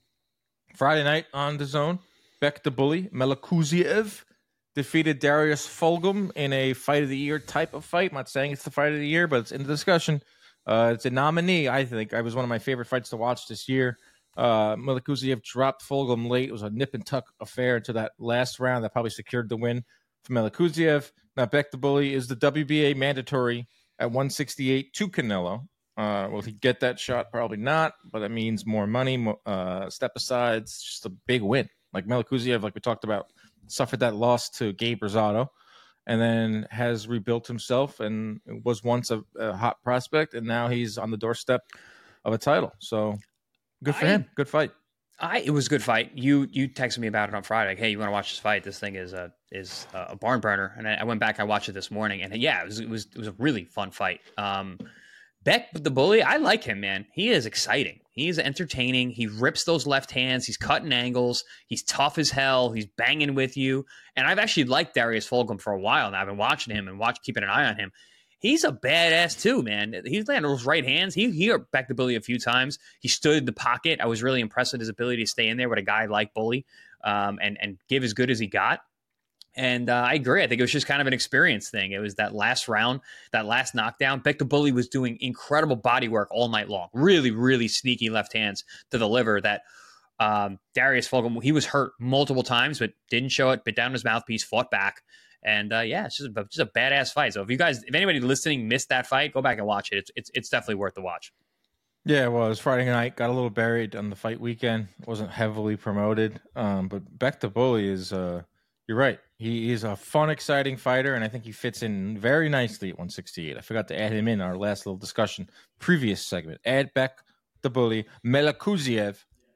Friday night on the Zone, Bek the Bully Melakuziev defeated Darius Fulgham in a fight of the year type of fight. I'm not saying it's the fight of the year, but it's in the discussion. Uh, it's a nominee, I think. It was one of my favorite fights to watch this year. Uh, Melakuziev dropped Fulgham late. It was a nip and tuck affair into that last round that probably secured the win for Melakuziev. Now, Bek the Bully is the W B A mandatory at one sixty-eight to Canelo. Uh, will he get that shot? Probably not, but that means more money, more, uh, step aside. It's just a big win. Like Melakuziev, like we talked about, suffered that loss to Gabe Rosado and then has rebuilt himself and was once a, a hot prospect, and now he's on the doorstep of a title. So good for I- him. Good fight. I it was a good fight. You you texted me about it on Friday. Like, hey, you want to watch this fight? This thing is a is a barn burner. And I, I went back. I watched it this morning, and yeah, it was it was it was a really fun fight. Um, Bek the Bully, I like him, man. He is exciting. He is entertaining. He rips those left hands. He's cutting angles. He's tough as hell. He's banging with you. And I've actually liked Darius Fulgham for a while now. I've been watching him and watch keeping an eye on him. He's a badass too, man. He's landing those right hands. He he backed the Bully a few times. He stood in the pocket. I was really impressed with his ability to stay in there with a guy like Bully, um, and and give as good as he got. And uh, I agree. I think it was just kind of an experience thing. It was that last round, that last knockdown. Bek the Bully was doing incredible body work all night long. Really, really sneaky left hands to the liver that um, Darius Fulgham, he was hurt multiple times, but didn't show it, bit down his mouthpiece, fought back. And uh, yeah, it's just a, just a badass fight. So if you guys, if anybody listening missed that fight, go back and watch it. It's it's, it's definitely worth the watch. Yeah, well, it was Friday night. Got a little buried on the fight weekend. Wasn't heavily promoted. Um, but Bek the Bully is, uh, you're right. He is a fun, exciting fighter, and I think he fits in very nicely at one sixty-eight. I forgot to add him in our last little discussion, previous segment. Add Bek the Bully Melakuziev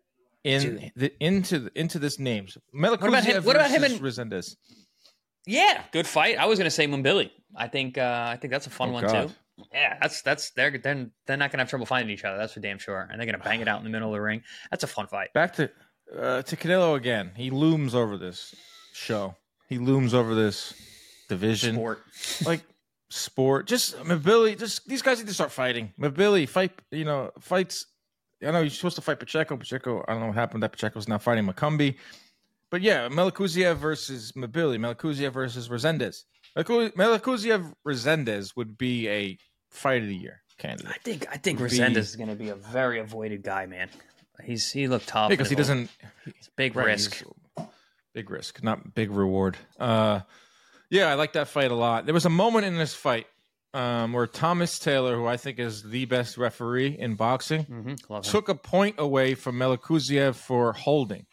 in the, into the, into this name. Melakuziev What about him- what about him versus and- Resendez. Yeah, good fight. I was going to say Mumbili. I think uh, I think that's a fun Oh, one God. too. Yeah, that's that's they're they're, they're not going to have trouble finding each other. That's for damn sure. And they're going to bang it out in the middle of the ring. That's a fun fight. Back to uh, to Canelo again. He looms over this show. He looms over this division. Sport. Like sport. Just mobility. Just these guys need to start fighting. Mobility. Fight. You know, fights. I know you're supposed to fight Pacheco. Pacheco. I don't know what happened. That Pacheco's now fighting Macumbi. But yeah, Melakuziev versus Mobility. Melakuziev versus Resendez. Melaku- Melakuziev Resendez would be a fight of the year candidate. I think I think Would be- Resendez is going to be a very avoided guy, man. He's he looked tough Because he He's- doesn't. It's a big Right, risk. he's- Big risk, not big reward. Uh, yeah, I like that fight a lot. There was a moment in this fight um, where Thomas Taylor, who I think is the best referee in boxing, Mm-hmm. Love him. took a point away from Melakuziev for holding.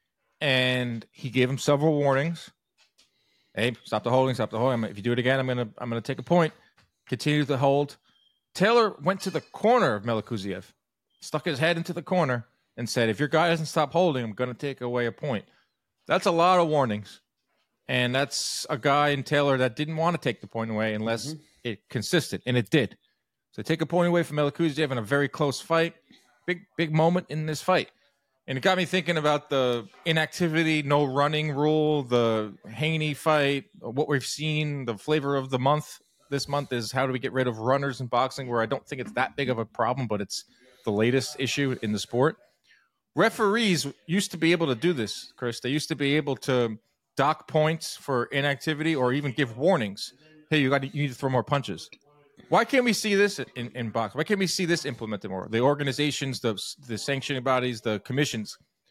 And he gave him several warnings. Hey, stop the holding, stop the holding. If you do it again, I'm gonna I'm gonna take a point. Continue to hold. Taylor went to the corner of Melakuziev, stuck his head into the corner, and said, if your guy doesn't stop holding, I'm gonna take away a point. That's a lot of warnings. And that's a guy in Taylor that didn't want to take the point away unless Mm-hmm. it consisted, and it did. So take a point away from Melakuziev in a very close fight. Big, big moment in this fight. And it got me thinking about the inactivity, no running rule, the Haney fight, what we've seen, the flavor of the month this month is how do we get rid of runners in boxing, where I don't think it's that big of a problem, but it's the latest issue in the sport. Referees used to be able to do this, Chris. They used to be able to dock points for inactivity or even give warnings. Hey, you got to, you need to throw more punches. Why can't we see this in, in boxing? Why can't we see this implemented more? The organizations, the the sanctioning bodies, the commissions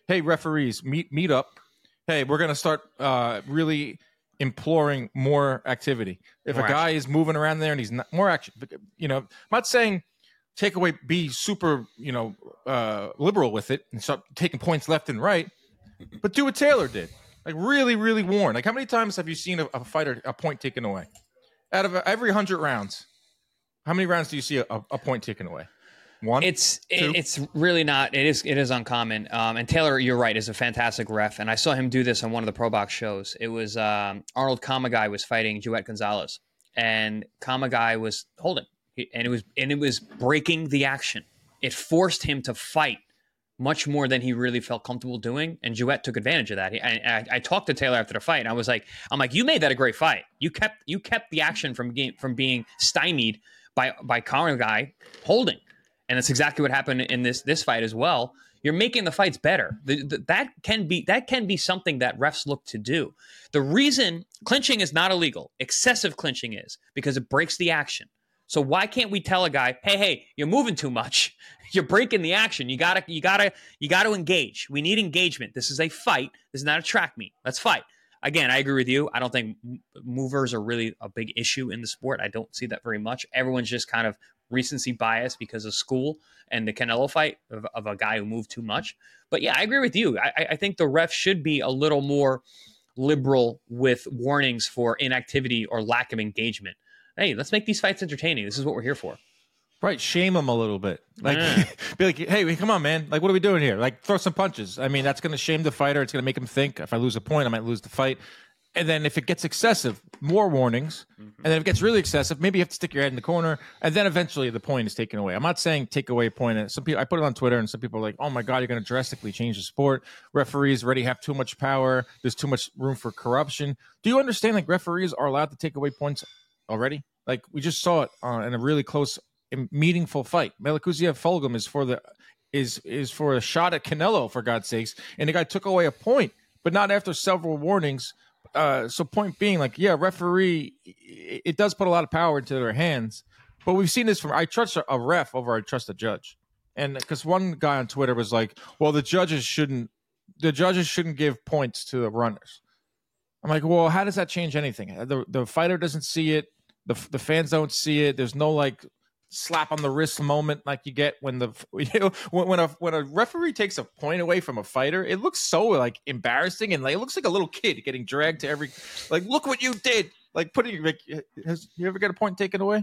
hey, referees, meet meet up. Hey, we're going to start uh, really imploring more activity. If more a guy action. is moving around there and he's not more action, you know, I'm not saying take away, be super, you know, uh, liberal with it and start taking points left and right, but do what Taylor did. Like really, really warn. Like how many times have you seen a, a fighter, a point taken away? Out of every hundred rounds, how many rounds do you see a, a point taken away? One. It's two? it's really not. It is it is uncommon. Um, and Taylor, you're right, is a fantastic ref. And I saw him do this on one of the Pro Box shows. It was um, Arnold Kamagai was fighting Jouet Gonzalez, and Kamagai was holding, and it was and it was breaking the action. It forced him to fight much more than he really felt comfortable doing, and Jouet took advantage of that. He, I, I, I talked to Taylor after the fight, and I was like, "I'm like, you made that a great fight. You kept you kept the action from being from being stymied by by Kamagai holding." And that's exactly what happened in this this fight as well. You're making the fights better. The, the, that can be that can be something that refs look to do. The reason clinching is not illegal, excessive clinching is, because it breaks the action. So why can't we tell a guy, hey, hey, you're moving too much. You're breaking the action. You gotta, you gotta, you gotta engage. We need engagement. This is a fight. This is not a track meet. Let's fight. Again, I agree with you. I don't think movers are really a big issue in the sport. I don't see that very much. Everyone's just kind of recency bias because of school and the Canelo fight of, of a guy who moved too much. But yeah, I agree with you. I, I think the ref should be a little more liberal with warnings for inactivity or lack of engagement. Hey, let's make these fights entertaining. This is what we're here for. Right, shame them a little bit. Like, mm. be like, hey, come on, man. Like, what are we doing here? Like, throw some punches. I mean, that's going to shame the fighter. It's going to make him think, if I lose a point, I might lose the fight. And then if it gets excessive, more warnings. Mm-hmm. And then if it gets really excessive, maybe you have to stick your head in the corner. And then eventually the point is taken away. I'm not saying take away a point. Some people, I put it on Twitter, and some people are like, oh, my God, you're going to drastically change the sport. Referees already have too much power. There's too much room for corruption. Do you understand, like, referees are allowed to take away points already? Like, we just saw it uh, in a really close, meaningful fight. Melikuziev Fulgham is for the is is for a shot at Canelo, for God's sakes. And the guy took away a point, but not after several warnings. Uh, so point being, like, yeah, referee, it does put a lot of power into their hands. But we've seen this from, I trust a ref over I trust a judge. And because one guy on Twitter was like, well, the judges shouldn't, the judges shouldn't give points to the runners. I'm like, well, how does that change anything? The the fighter doesn't see it. The the fans don't see it. There's no, like, slap on the wrist moment like you get when the you know when, when a when a referee takes a point away from a fighter. It looks so, like, embarrassing, and, like, it looks like a little kid getting dragged to every, like, look what you did, like, putting, like, has you ever got a point taken away?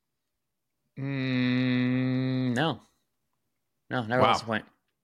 Mm, no, no, never wow. lost a point.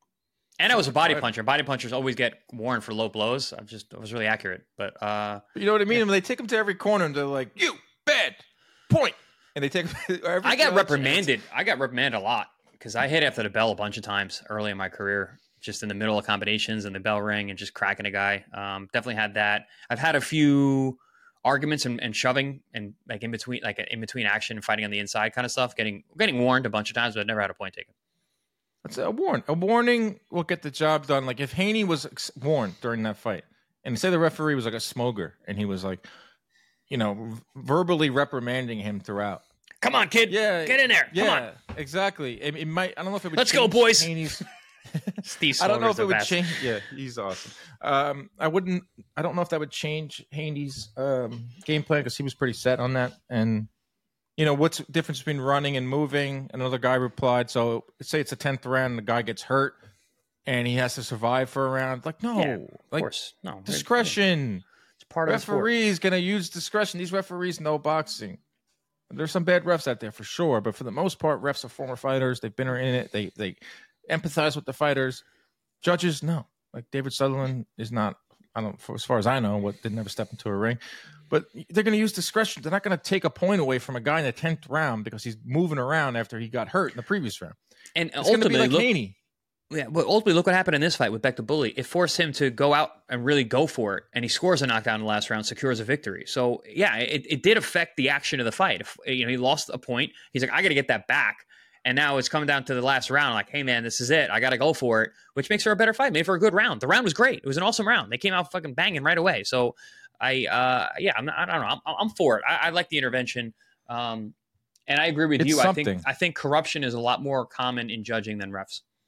And I was a body puncher. Body punchers always get warned for low blows. I just I was really accurate, but uh, you know what I mean. Yeah. When they take them to every corner and they're like, "You bad point." And they take. I got reprimanded. I got reprimanded a lot because I hit after the bell a bunch of times early in my career, just in the middle of combinations and the bell ring and just cracking a guy. Um, definitely had that. I've had a few arguments and, and shoving and, like, in between, like in between action, fighting on the inside kind of stuff. Getting getting warned a bunch of times, but I've never had a point taken. It's a warn. A warning will get the job done. Like, if Haney was warned during that fight, and say the referee was like a smoker, and he was like, you know, verbally reprimanding him throughout. Come on, kid. Yeah. Get in there. Yeah, Come on. Exactly. It, it might, I don't know if it would Let's change go, boys. Haney's, Steve I don't know if it would best. change. Yeah, he's awesome. Um, I wouldn't, I don't know if that would change Haney's um, game plan, because he was pretty set on that. And, you know, what's the difference between running and moving? Another guy replied, so say it's a tenth round and the guy gets hurt and he has to survive for a round. Like, no. Yeah, of like, course. No. Discretion. It's part of the sport. Referees going to use discretion. These referees know boxing. There's some bad refs out there for sure, but for the most part, refs are former fighters. They've been in it. They they empathize with the fighters. Judges, no. Like, David Sutherland is not, I don't, for, as far as I know, what did never step into a ring. But they're going to use discretion. They're not going to take a point away from a guy in the tenth round because he's moving around after he got hurt in the previous round. And it's going to be like look, Haney. Yeah, but ultimately, look what happened in this fight with Bekta Bully. It forced him to go out and really go for it, and he scores a knockdown in the last round, secures a victory. So, yeah, it, it did affect the action of the fight. If, you know, he lost a point. He's like, I got to get that back. And now it's coming down to the last round. Like, hey, man, this is it. I got to go for it, which makes for a better fight, made for a good round. The round was great. It was an awesome round. They came out fucking banging right away. So, I, uh, yeah, I'm not, I don't know. I'm, I'm for it. I, I like the intervention. Um, and I agree with It's you. something. I think I think corruption is a lot more common in judging than refs.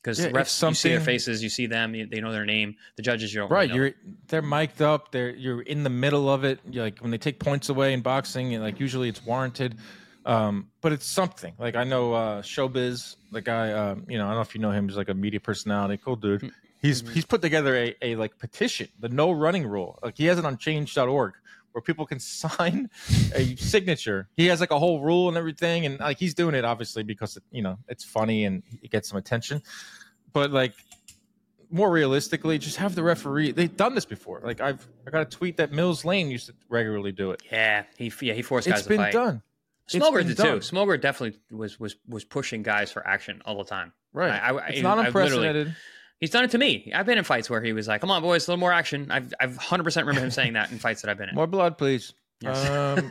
Because Yeah, it's refs, you see their something- faces, you see them, you, they know their name. The judges, you don't Right, really know. you're they're mic'd up. They're you're in the middle of it. You're like when they take points away in boxing, and like usually it's warranted, um, but it's something. Like I know uh, Showbiz, the guy. Um, you know, I don't know if you know him. He's like a media personality, cool dude. He's Mm-hmm. he's put together a, a like petition, the no running rule. Like he has it on change dot org where people can sign a signature. He has like a whole rule and everything, and like he's doing it obviously because you know it's funny and it gets some attention. But like more realistically, just have the referee. They've done this before. Like I've I got a tweet that Mills Lane used to regularly do it. Yeah, he yeah he forced guys It's to been fight. done. It's Smoker been did done. too. Smoker definitely was was was pushing guys for action all the time. Right. I, I, it's I- not I've literally- unprecedented. He's done it to me. I've been in fights where he was like, "Come on, boys, a little more action." I've I've one hundred percent remember him saying that in fights that I've been in. More blood, please. Yes. Um,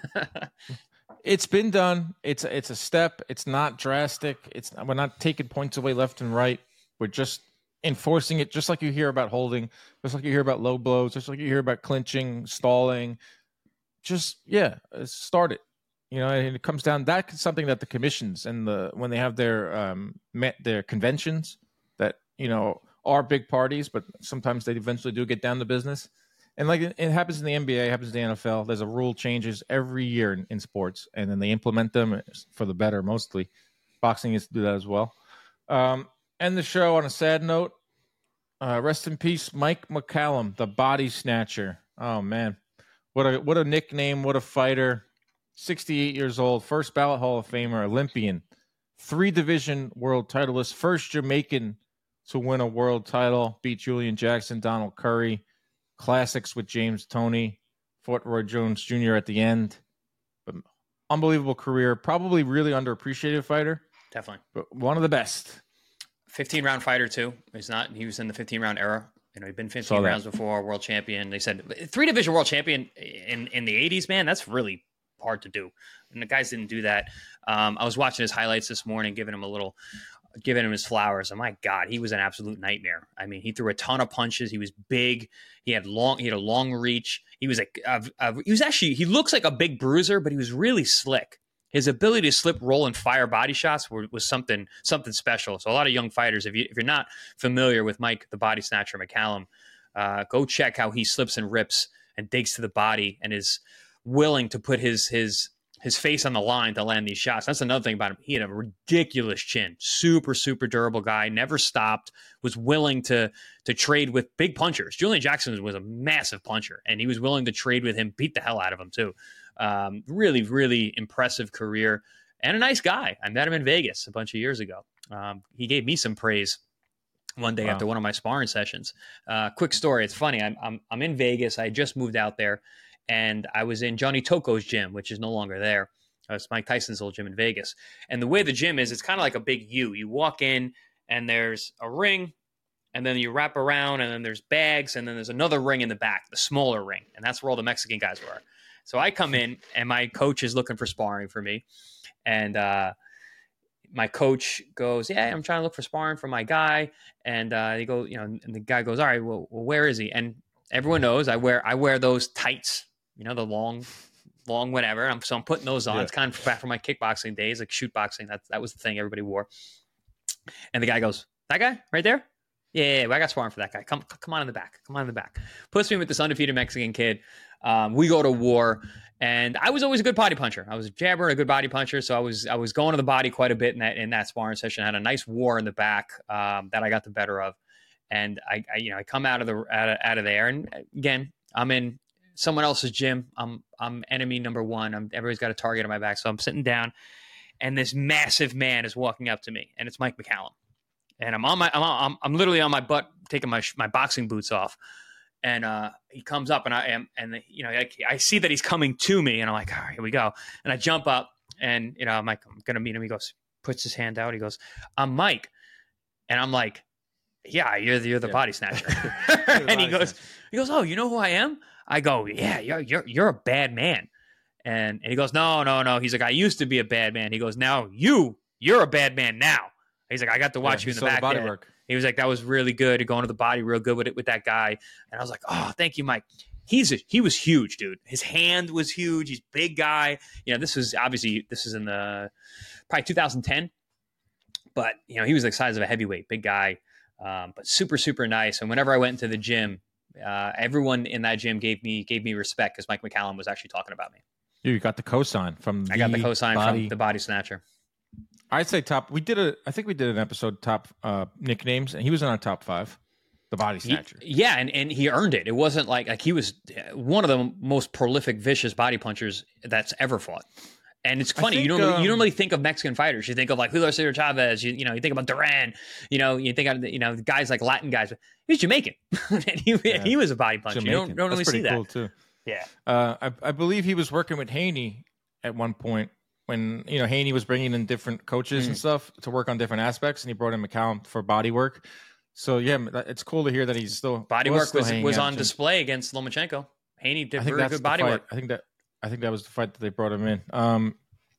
it's been done. It's it's a step. It's not drastic. It's we're not taking points away left and right. We're just enforcing it, just like you hear about holding, just like you hear about low blows, just like you hear about clinching, stalling. Just yeah, uh, start it. You know, and it comes down. That's something that the commissions and the when they have their um met their conventions that you know are big parties, but sometimes they eventually do get down to business. And like it, it happens in the N B A, it happens in the N F L. There's a rule changes every year in, in sports, and then they implement them for the better. Mostly, boxing is to do that as well. Um, end the show on a sad note. Uh, rest in peace, Mike McCallum, the Body Snatcher. Oh man, what a what a nickname! What a fighter! sixty-eight years old, first ballot Hall of Famer, Olympian, three division world titleist, first Jamaican to win a world title, beat Julian Jackson, Donald Curry. Classics with James Toney, fought Roy Jones Junior at the end. But unbelievable career. Probably really underappreciated fighter, Definitely. but one of the best. fifteen round fighter too. He's not. He was in the fifteen round era. You know, he'd been Saw fifteen that. rounds before, world champion. They said three division world champion in in the eighties. Man, that's really hard to do. And the guys didn't do that. Um, I was watching his highlights this morning, giving him a little, giving him his flowers. And my God, he was an absolute nightmare. I mean, he threw a ton of punches. He was big. He had long. He had a long reach. He was a, a, a he was actually. He looks like a big bruiser, but he was really slick. His ability to slip, roll, and fire body shots were, was something something special. So a lot of young fighters, if you if you're not familiar with Mike the Body Snatcher McCallum, uh, go check how he slips and rips and digs to the body and is willing to put his his his face on the line to land these shots. That's another thing about him. He had a ridiculous chin, super super durable guy, never stopped, was willing to to trade with big punchers. Julian Jackson was a massive puncher, and he was willing to trade with him, beat the hell out of him too. Um, really, really impressive career and a nice guy. I met him in Vegas a bunch of years ago. Um, he gave me some praise one day Wow. after one of my sparring sessions. Uh, quick story. It's funny. I'm, I'm, I'm in Vegas. I just moved out there and I was in Johnny Toko's gym, which is no longer there. Uh, It's Mike Tyson's old gym in Vegas. And the way the gym is, it's kind of like a big U. You walk in and there's a ring and then you wrap around and then there's bags and then there's another ring in the back, the smaller ring. And that's where all the Mexican guys were. So I come in and my coach is looking for sparring for me. And uh, my coach goes, yeah, I'm trying to look for sparring for my guy. And uh, he goes, you know, and the guy goes, all right, well, well, where is he? And everyone knows I wear, I wear those tights, you know, the long, long, whatever. I'm, so I'm putting those on. Yeah. It's kind of back from my kickboxing days, like shoot boxing. That, that was the thing everybody wore. And the guy goes, that guy right there? Yeah, yeah, yeah, I got sparring for that guy. Come, come on in the back. Come on in the back. Puts me with this undefeated Mexican kid. Um, we go to war, and I was always a good body puncher. I was a jabber and a good body puncher, so I was I was going to the body quite a bit in that in that sparring session. I had a nice war in the back um, that I got the better of, and I, I you know I come out of the out of, out of there, and again I'm in someone else's gym. I'm I'm enemy number one. I'm everybody's got a target on my back, so I'm sitting down, and this massive man is walking up to me, and it's Mike McCallum. And I'm on my, I'm, I'm, I'm literally on my butt, taking my, my boxing boots off. And uh, he comes up and I am, and you know, I, I see that he's coming to me and I'm like, all right, here we go. And I jump up and, you know, I'm like, I'm going to meet him. He goes, puts his hand out. He goes, I'm Mike. And I'm like, yeah, you're the, you're the Yeah. body snatcher. the and he body goes, snatcher. he goes, oh, you know who I am? I go, yeah, you're, you're, you're a bad man. And, and he goes, no, no, no. He's like, I used to be a bad man. He goes, now you, you're a bad man now. He's like, I got to watch Yeah, you he in the saw back. body there. work. He was like, that was really good. You're going to the body real good with it with that guy. And I was like, oh, thank you, Mike. He's a, he was huge, dude. His hand was huge. He's a big guy. You know, this was obviously this is in the probably two thousand ten. but you know, he was the size of a heavyweight, big guy, um, but super, super nice. And whenever I went into the gym, uh, everyone in that gym gave me gave me respect because Mike McCallum was actually talking about me. You got the cosign from. I got the cosign body. from the Body Snatcher. I'd say top. We did a. I think we did an episode top uh, nicknames, and he was in our top five. The Body Snatcher. He, yeah, and, and he earned it. It wasn't like like he was one of the most prolific, vicious body punchers that's ever fought. And it's funny, think, you don't um, you don't really think of Mexican fighters. You think of like Julio Cesar Chavez. You you know you think about Duran. You know you think of you know guys like Latin guys. He's Jamaican, and he yeah. he was a body puncher. Jamaican. You don't, don't really see that. Cool too. Yeah, uh, I I believe he was working with Haney at one point when you know Haney was bringing in different coaches mm. and stuff to work on different aspects, and he brought in McCallum for body work. So yeah, it's cool to hear that he's still body was work still was was on display against Lomachenko. Haney did very good body work. I think that I think that was the fight that they brought him in. Um,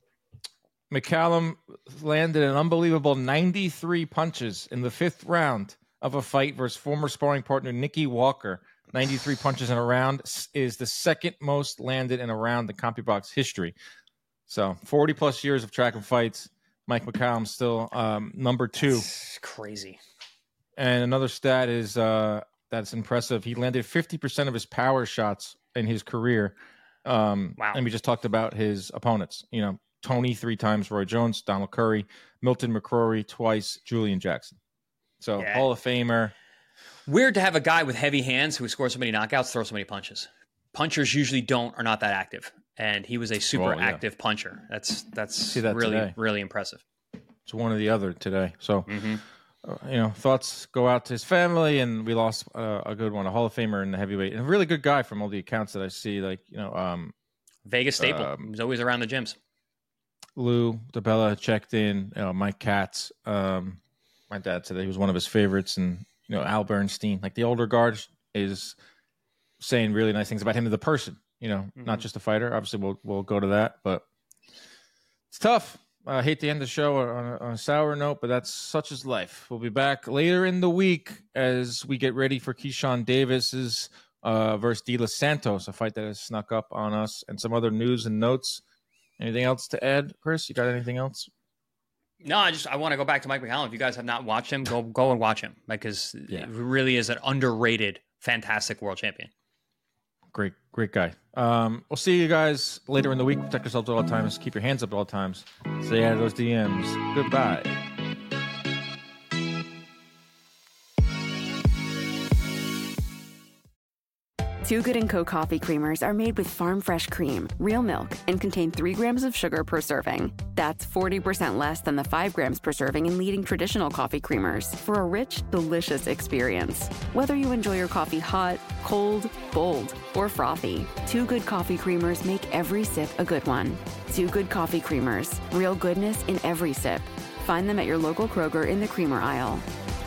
McCallum landed an unbelievable ninety-three punches in the fifth round of a fight versus former sparring partner Nicky Walker. ninety-three punches in a round is the second most landed in a round in CompuBox history. So forty plus years of track and fights. Mike McCallum still um, number two. That's crazy. And another stat is uh, that's impressive. He landed fifty percent of his power shots in his career. Um, wow. And we just talked about his opponents. You know, Tony three times, Roy Jones, Donald Curry, Milton McCrory twice, Julian Jackson. So yeah. Hall of Famer. Weird to have a guy with heavy hands who scores so many knockouts throw so many punches. Punchers usually don't are not that active, and he was a super oh, yeah. active puncher. That's that's See that really today. really impressive. It's one or the other today. So. Mm-hmm. Uh, you know, thoughts go out to his family, and we lost uh, a good one, a Hall of Famer in the heavyweight, and a really good guy from all the accounts that I see. Like, you know, um, Vegas staple. Um, He's always around the gyms. Lou DiBella checked in. You know, Mike Katz. Um, my dad said that he was one of his favorites, and you know, Al Bernstein. Like the older guard is saying really nice things about him as a person. You know, mm-hmm. not just a fighter. Obviously, we'll we'll go to that, but it's tough. I uh, hate to end the show on a, on a sour note, but that's such is life. We'll be back later in the week as we get ready for Keyshawn Davis's uh, versus De Los Santos, a fight that has snuck up on us, and some other news and notes. Anything else to add, Chris? You got anything else? No, I just I want to go back to Mike McCallum. If you guys have not watched him, go go and watch him because yeah. it really is an underrated, fantastic world champion. Great, great guy. Um, we'll see you guys later in the week. Protect yourselves at all times. Keep your hands up at all times. Stay out of those D Ms. Goodbye. Too Good and Co. coffee creamers are made with farm fresh cream, real milk, and contain three grams of sugar per serving. That's forty percent less than the five grams per serving in leading traditional coffee creamers for a rich, delicious experience. Whether you enjoy your coffee hot, cold, bold, or frothy, Too Good coffee creamers make every sip a good one. Too Good coffee creamers, real goodness in every sip. Find them at your local Kroger in the creamer aisle.